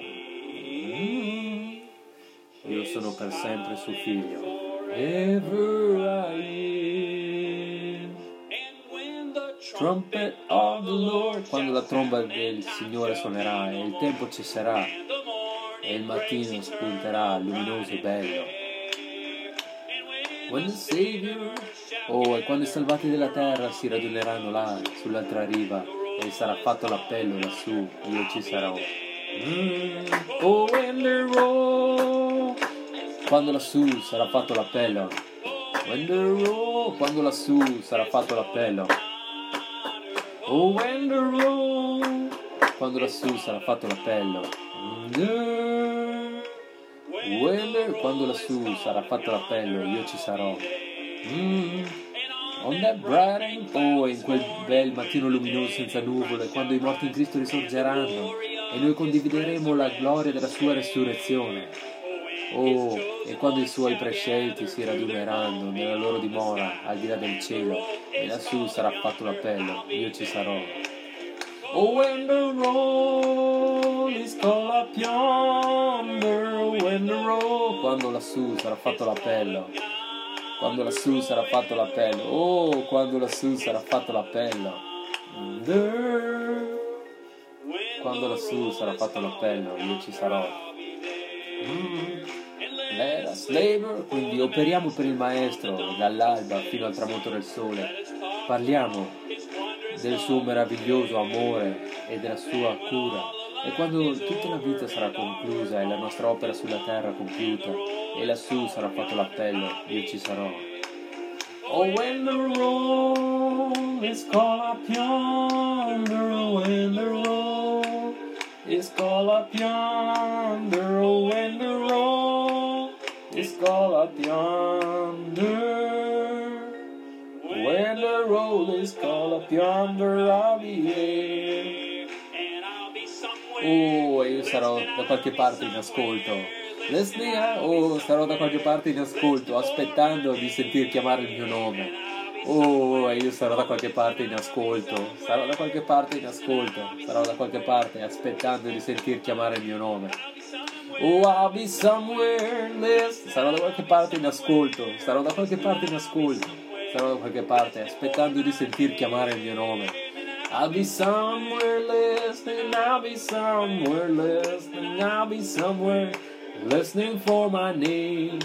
Io sono per sempre suo figlio. Ever I am. Trumpet of the Lord. Quando la tromba del Signore suonerà e il tempo cesserà e il mattino spunterà luminoso e bello. When the Savior, e quando i salvati della terra si raduneranno là, sull'altra riva, e sarà fatto l'appello lassù, io ci sarò. When the roll, quando lassù sarà fatto l'appello. When the roll, quando lassù sarà fatto l'appello. When the roll, quando lassù sarà fatto l'appello. Quando lassù sarà fatto l'appello, io ci sarò. On that bright and in quel bel mattino luminoso senza nuvole, quando i morti in Cristo risorgeranno e noi condivideremo la gloria della sua resurrezione. E quando i suoi prescelti si raduneranno nella loro dimora al di là del cielo e lassù sarà fatto l'appello, io ci sarò. When the roll is called up yonder, when the roll, quando lassù sarà fatto l'appello. Quando lassù sarà fatto l'appello, quando lassù sarà fatto l'appello. Quando lassù sarà fatto l'appello, io ci sarò. Let us labor, quindi operiamo per il Maestro dall'alba fino al tramonto del sole. Parliamo del suo meraviglioso amore e della sua cura. E quando tutta la vita sarà conclusa e la nostra opera sulla terra compiuta, e lassù sarà fatto l'appello, io ci sarò. When the roll is called up yonder, when the roll is called up yonder, when the roll is called up yonder, when the roll is called up yonder, I'll be there. Io sarò da qualche parte in ascolto. Sarò da qualche parte in ascolto, aspettando di sentir chiamare il mio nome. Io sarò da qualche parte in ascolto. Sarò da qualche parte in ascolto. Sarò da qualche parte aspettando di sentir chiamare il mio nome. I'll be somewhere listening. Sarò da qualche parte in ascolto. Sarò da qualche parte in ascolto. Sarò da qualche parte aspettando di sentir chiamare il mio nome. I'll be somewhere listening. I'll be somewhere listening. I'll be somewhere listening for my name.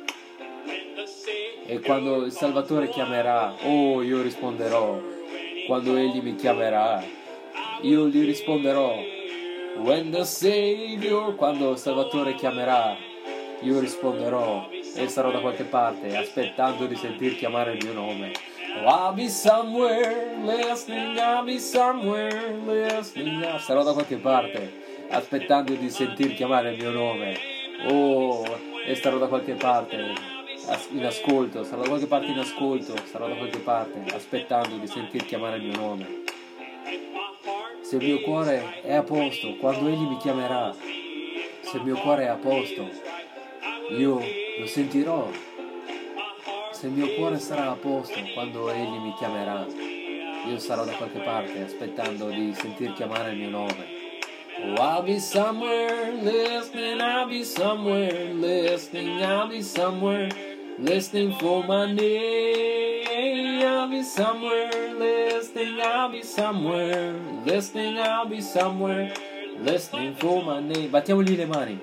E quando il Salvatore chiamerà, io risponderò. Quando Egli mi chiamerà, io gli risponderò. When the Savior, quando il Salvatore chiamerà, io risponderò. e sarò da qualche parte aspettando di sentir chiamare il mio nome. Oh, I'll be somewhere listening, I'll be somewhere listening. Sarò da qualche parte aspettando di sentir chiamare il mio nome. Oh, e starò da qualche parte in ascolto, sarò da qualche parte in ascolto, sarò da qualche parte aspettando di sentir chiamare il mio nome. Se il mio cuore è a posto quando Egli mi chiamerà, se il mio cuore è a posto, io lo sentirò. Se il mio cuore sarà a posto quando Egli mi chiamerà, io sarò da qualche parte aspettando di sentir chiamare il mio nome. Oh, I'll be somewhere listening, I'll be somewhere listening, I'll be somewhere listening for my name. I'll be somewhere listening, I'll be somewhere listening, I'll be somewhere listening for my name. Battiamogli le mani.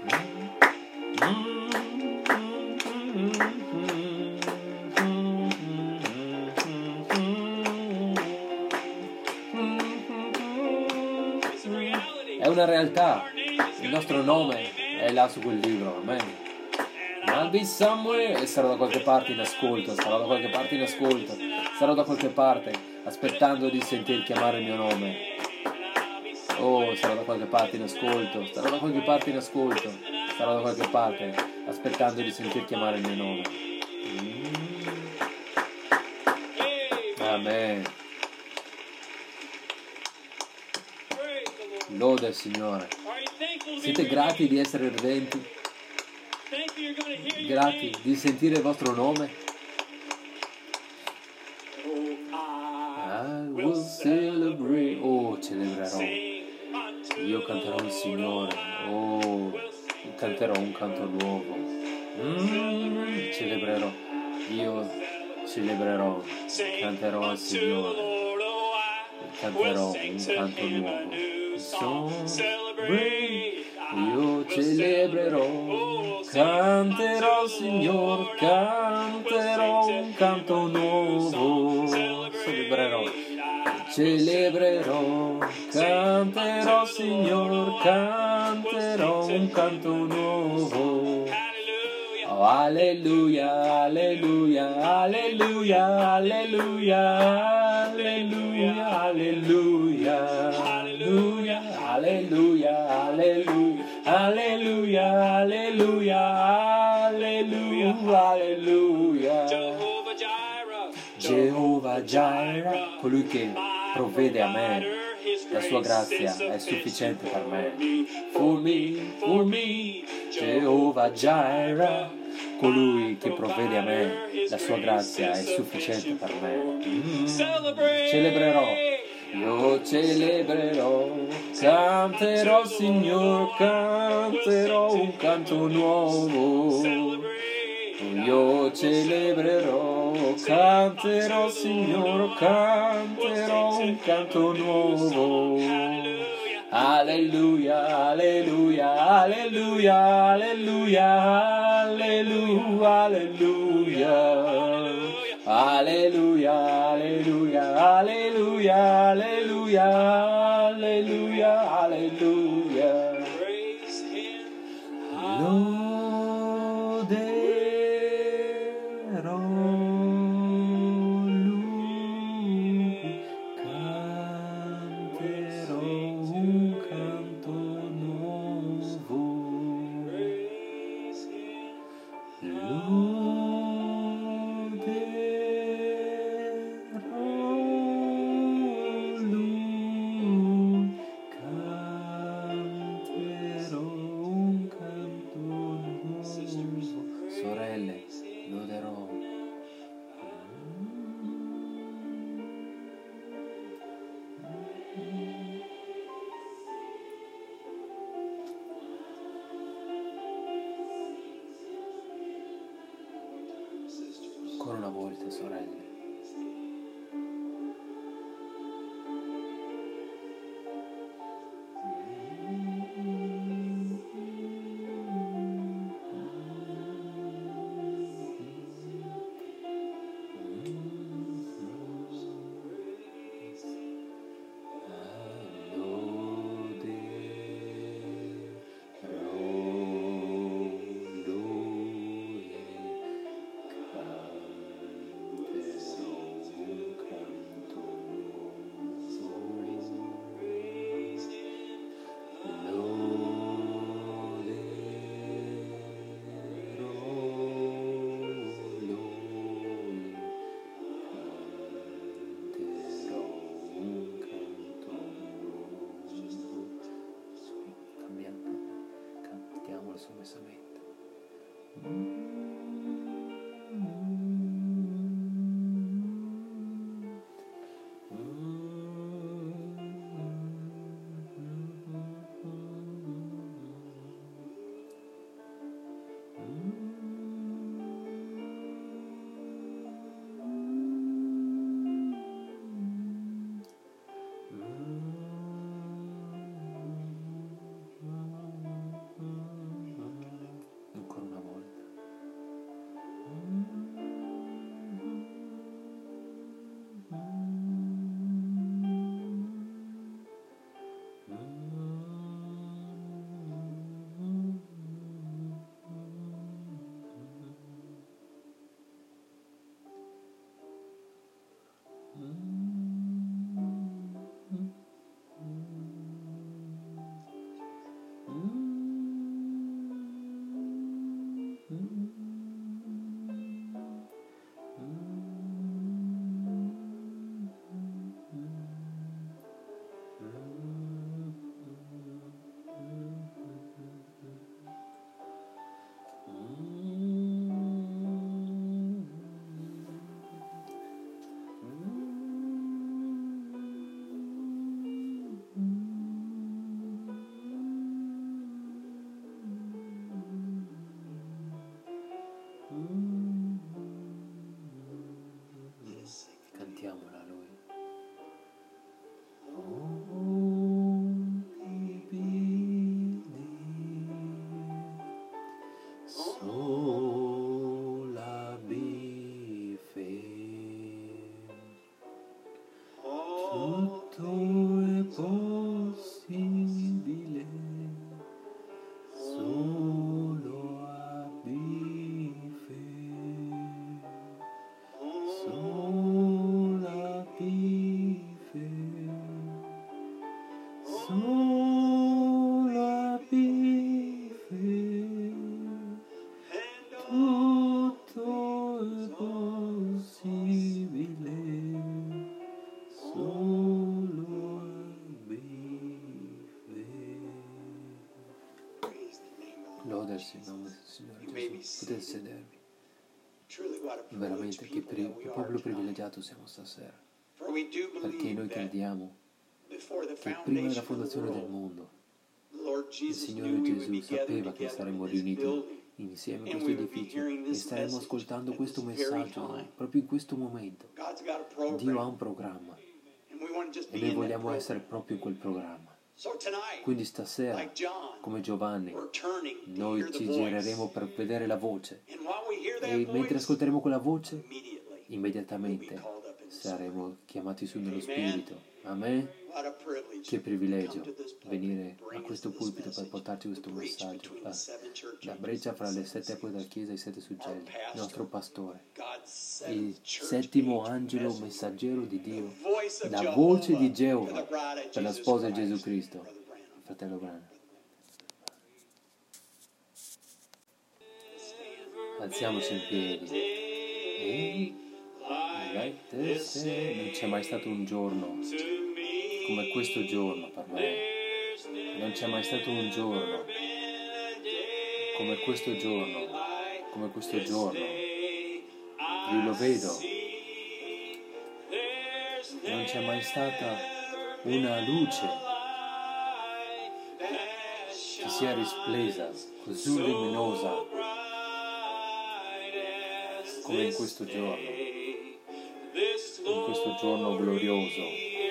È una realtà, il nostro nome è là su quel libro, amen. I'll be somewhere, e sarò da qualche parte in ascolto, sarò da qualche parte in ascolto, sarò da qualche parte aspettando di sentir chiamare il mio nome. Oh, sarò da qualche parte in ascolto, sarò da qualche parte in ascolto, sarò da qualche parte aspettando di sentir chiamare il mio nome. Amen. Lode il Signore. Siete grati di essere redenti? Grati di sentire il vostro nome? I will celebrate. Oh, celebrerò. Io canterò il Signore. Oh, canterò un canto nuovo. Celebrerò. Io celebrerò. Canterò il Signore. Canterò un canto nuovo. Io celebrerò, canterò Signor, canterò un canto nuovo. Celebrerò, canterò Signor, canterò un canto nuovo. Oh, alleluia, alleluia, alleluia, alleluia, alleluia, alleluia, alleluia, alleluia, alleluia, alleluia, alleluia, alleluia. Jehovah Jireh, colui che provvede a me, la sua grazia è sufficiente per me. For me, Jehovah Jireh, colui che provvede a me, la sua grazia è sufficiente per me. Celebrerò, io celebrerò, canterò Signor, canterò un canto nuovo. Io celebrerò, canterò Signor, canterò un canto nuovo. Alleluia, alleluia, alleluia, alleluia, alleluia, alleluia, alleluia, alleluia, alleluia, alleluia, alleluia, alleluia. Loderò lui, canterò un canto nuovo. Sorelle, loderò. Ancora una volta, sorelle. sommessamente. Ancora una volta. Cantiamola a Lui. Sola bife, tutto è possibile, solo abbi fede, solo abbi fede, solo abbi fede, tutto è possibile, solo abbi fede. Lodersi in nome del Signore Gesù. Potete sedervi. Veramente che popolo privilegiato siamo stasera, perché noi crediamo che prima della fondazione del mondo il Signore Gesù sapeva che saremmo riuniti insieme in questo edificio e staremo ascoltando questo messaggio proprio in questo momento. Dio ha un programma e noi vogliamo essere proprio in quel programma. Quindi stasera, come Giovanni, noi ci gireremo per vedere la voce e mentre ascolteremo quella voce, immediatamente saremo chiamati su nello Spirito. Amen? Che privilegio venire a questo pulpito per portarci questo messaggio. La breccia fra le 7 epoche della Chiesa e i 7 suggelli. Il nostro pastore, il settimo angelo messaggero di Dio, la voce di Geova per la sposa di Gesù Cristo. Fratello Branham. Alziamoci in piedi. Non c'è mai stato un giorno come questo giorno per me. Non c'è mai stato un giorno come questo giorno. Come questo giorno. Io lo vedo. Non c'è mai stata una luce che sia risplesa, così luminosa come in questo giorno. In questo giorno glorioso.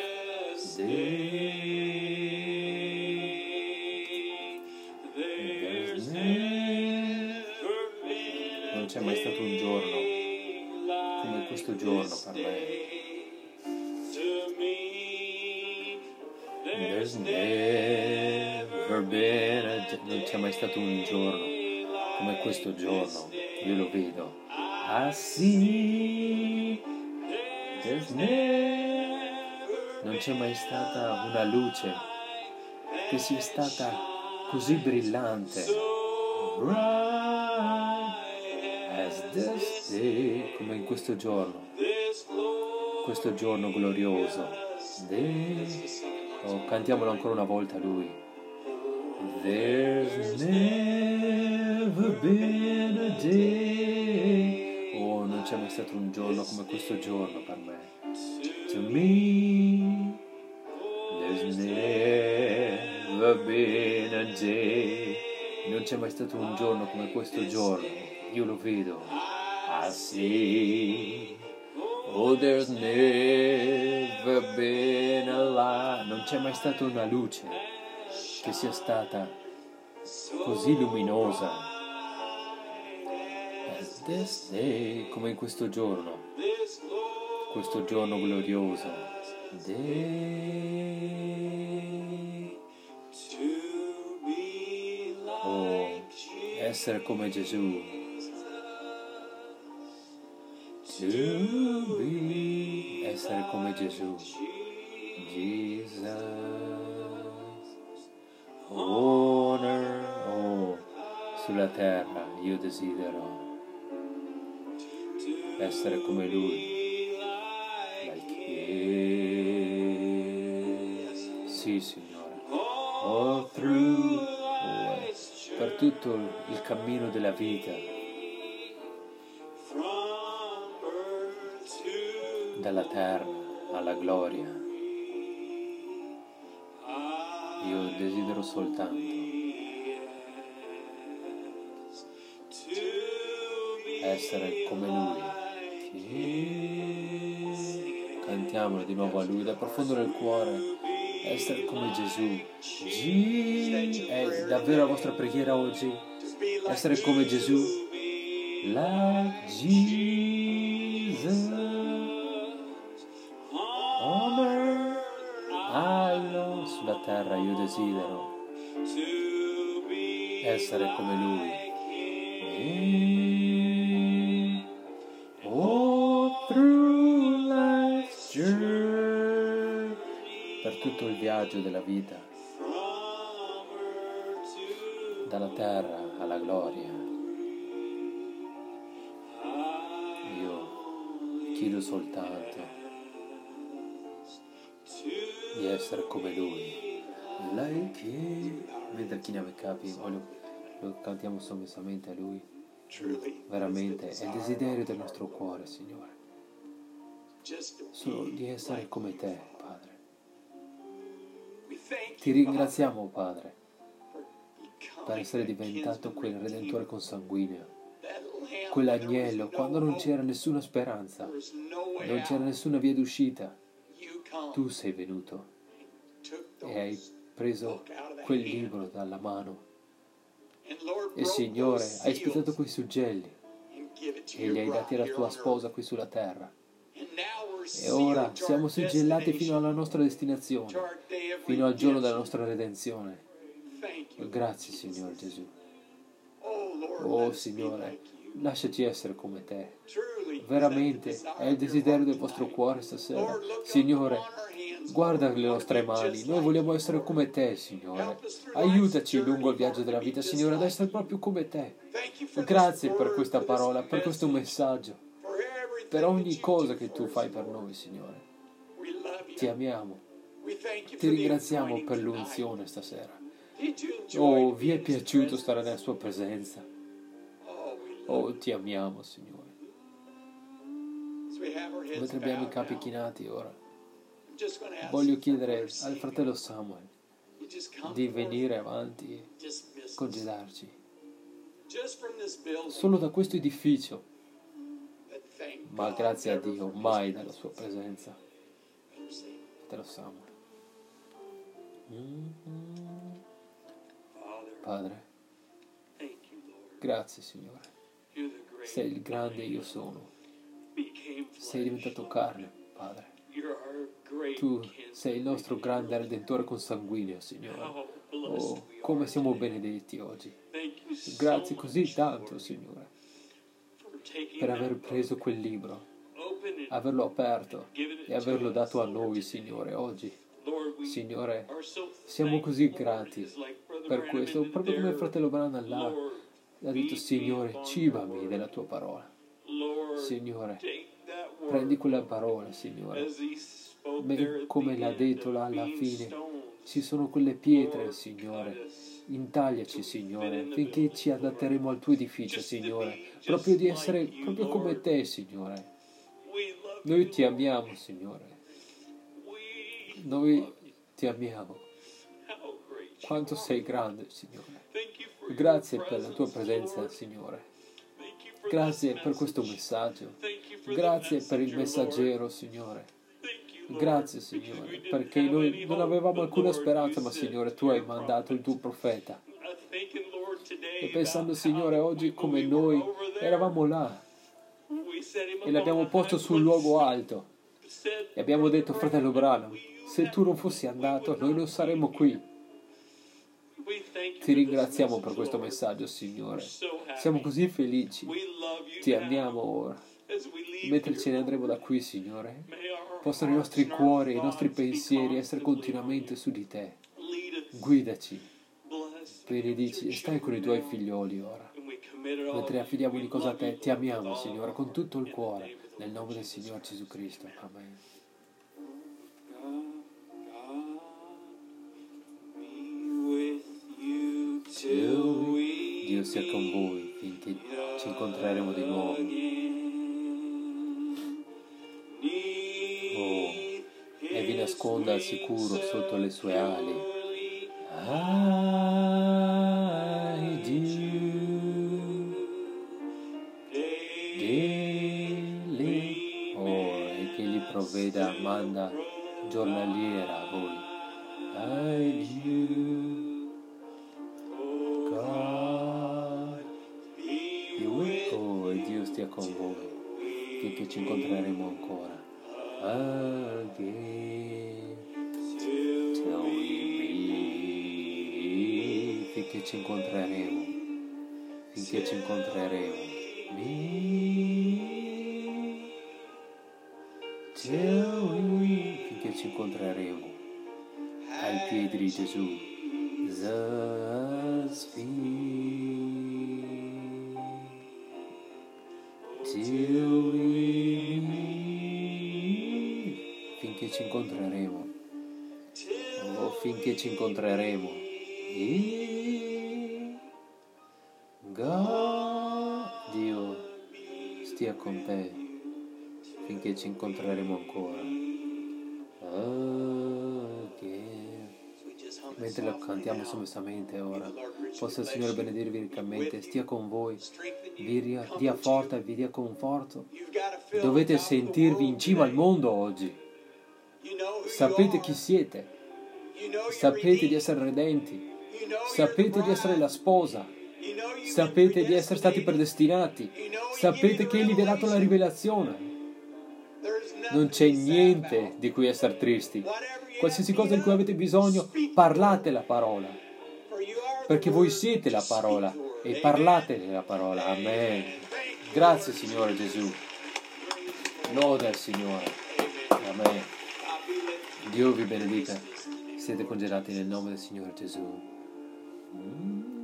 Non c'è mai stato un giorno come questo giorno per me. There's never been non c'è mai stato un giorno come questo giorno. Io lo vedo. I see. Non c'è mai stata una luce che sia stata così brillante, bright as this day, come in questo giorno glorioso. Cantiamolo ancora una volta a Lui. There's never been a day. Oh, non c'è mai stato un giorno come questo giorno per me. To me, there's never been a day. Non c'è mai stato un giorno come questo giorno. Io lo vedo. I see. Oh, there's never been a light. Non c'è mai stata una luce che sia stata così luminosa as this day, come in questo giorno glorioso. Day. Oh, essere come Gesù. To be, essere come Gesù. Jesus. Honor. Oh, sulla terra io desidero essere come Lui. Like Him. Sì, Signore. All through. Per tutto il cammino della vita. Dalla terra alla gloria. Io desidero soltanto essere come Lui. Cantiamolo di nuovo a Lui dal profondo del cuore. Essere come Gesù. È davvero la vostra preghiera oggi? Essere come Gesù? Like Jesus. Sulla terra io desidero essere come Lui. Oh, through life's journey, per tutto il viaggio della vita, dalla terra alla gloria, io chiedo soltanto di essere come Lui. Like Him. Mentre chiniamo i capi, lo cantiamo sommessamente a Lui. Veramente è il desiderio del nostro cuore, Signore. Solo di essere come Te, Padre. Ti ringraziamo, Padre, per essere diventato quel Redentore consanguineo, quell'agnello, quando non c'era nessuna speranza, non c'era nessuna via d'uscita. Tu sei venuto e hai preso quel libro dalla mano e, Signore, hai spezzato quei suggelli e li hai dati alla tua sposa qui sulla terra. E ora siamo siggellati fino alla nostra destinazione, fino al giorno della nostra redenzione. Grazie, Signore Gesù. Oh, Signore, lasciaci essere come Te. Veramente è il desiderio del vostro cuore stasera. Signore, guarda le nostre mani, noi vogliamo essere come Te, Signore. Aiutaci lungo il viaggio della vita, Signore, ad essere proprio come Te. Grazie per questa parola, per questo messaggio, per ogni cosa che Tu fai per noi, Signore. Ti amiamo. Ti ringraziamo per l'unzione stasera. Oh, vi è piaciuto stare nella Sua presenza? Oh, Ti amiamo, Signore. Mentre abbiamo i capi chinati ora, voglio chiedere al fratello Samuel di venire avanti e congedarci. Solo da questo edificio, ma grazie a Dio, mai dalla Sua presenza. Fratello Samuel. Padre, grazie, Signore. Sei il grande io sono. Sei diventato carne, Padre. Tu sei il nostro grande Redentore consanguineo, Signore. Oh, come siamo benedetti oggi. Grazie così tanto, Signore, per aver preso quel libro, averlo aperto e averlo dato a noi, Signore, oggi. Signore, siamo così grati per questo, proprio come il fratello Branham là ha detto: Signore, cibami della Tua parola. Signore, prendi quella parola, Signore, come l'ha detto là alla fine. Ci sono quelle pietre, Signore, Intagliaci, Signore, finché ci adatteremo al tuo edificio, Signore, proprio di essere proprio come te, Signore. Noi ti amiamo, Signore. Noi ti amiamo. Quanto sei grande, Signore. Grazie per la tua presenza, Signore. Grazie per questo messaggio. Grazie per il messaggero, Signore. Grazie, Signore, perché noi non avevamo alcuna speranza, ma, Signore, tu hai mandato il tuo profeta. E pensando, Signore, oggi come noi eravamo là e l'abbiamo posto sul luogo alto e abbiamo detto: fratello Branham, se tu non fossi andato, noi non saremmo qui. Ti ringraziamo per questo messaggio, Signore. Siamo così felici. Ti amiamo ora. Mentre ce ne andremo da qui, Signore, possano i nostri cuori e i nostri pensieri essere continuamente su di te. Guidaci, benedici e stai con i tuoi figlioli ora. Mentre affidiamo ogni cosa a te, ti amiamo, Signore, con tutto il cuore, nel nome del Signore Gesù Cristo. Amen. Dio sia con voi finché ci incontreremo di nuovo. Oh, e vi nasconda al sicuro sotto le sue ali. I do daily. Oh, e che gli provveda manda giornaliera a voi. I do. Oh, e Dio stia con voi finché ci incontreremo ancora. Again, till we meet. Finché ci incontreremo. Finché ci incontreremo. Finché ci incontreremo ai piedi di Gesù. Jesus feet. Till we meet. Finché ci incontreremo. Oh, finché ci incontreremo. Dio stia con te finché ci incontreremo ancora. Mentre lo cantiamo sommessamente ora, possa il Signore benedirvi riccamente, stia con voi, vi dia forza e vi dia conforto. Dovete sentirvi in cima al mondo oggi. Sapete chi siete, sapete di essere redenti, sapete di essere la sposa, sapete di essere stati predestinati, sapete che Egli vi ha dato la rivelazione. Non c'è niente di cui essere tristi. Qualsiasi cosa di cui avete bisogno, parlate la parola, perché voi siete la parola e parlate la parola. Amen. Grazie, Signore Gesù. Lode al Signore. Amen. Dio vi benedica. Siete congelati nel nome del Signore Gesù.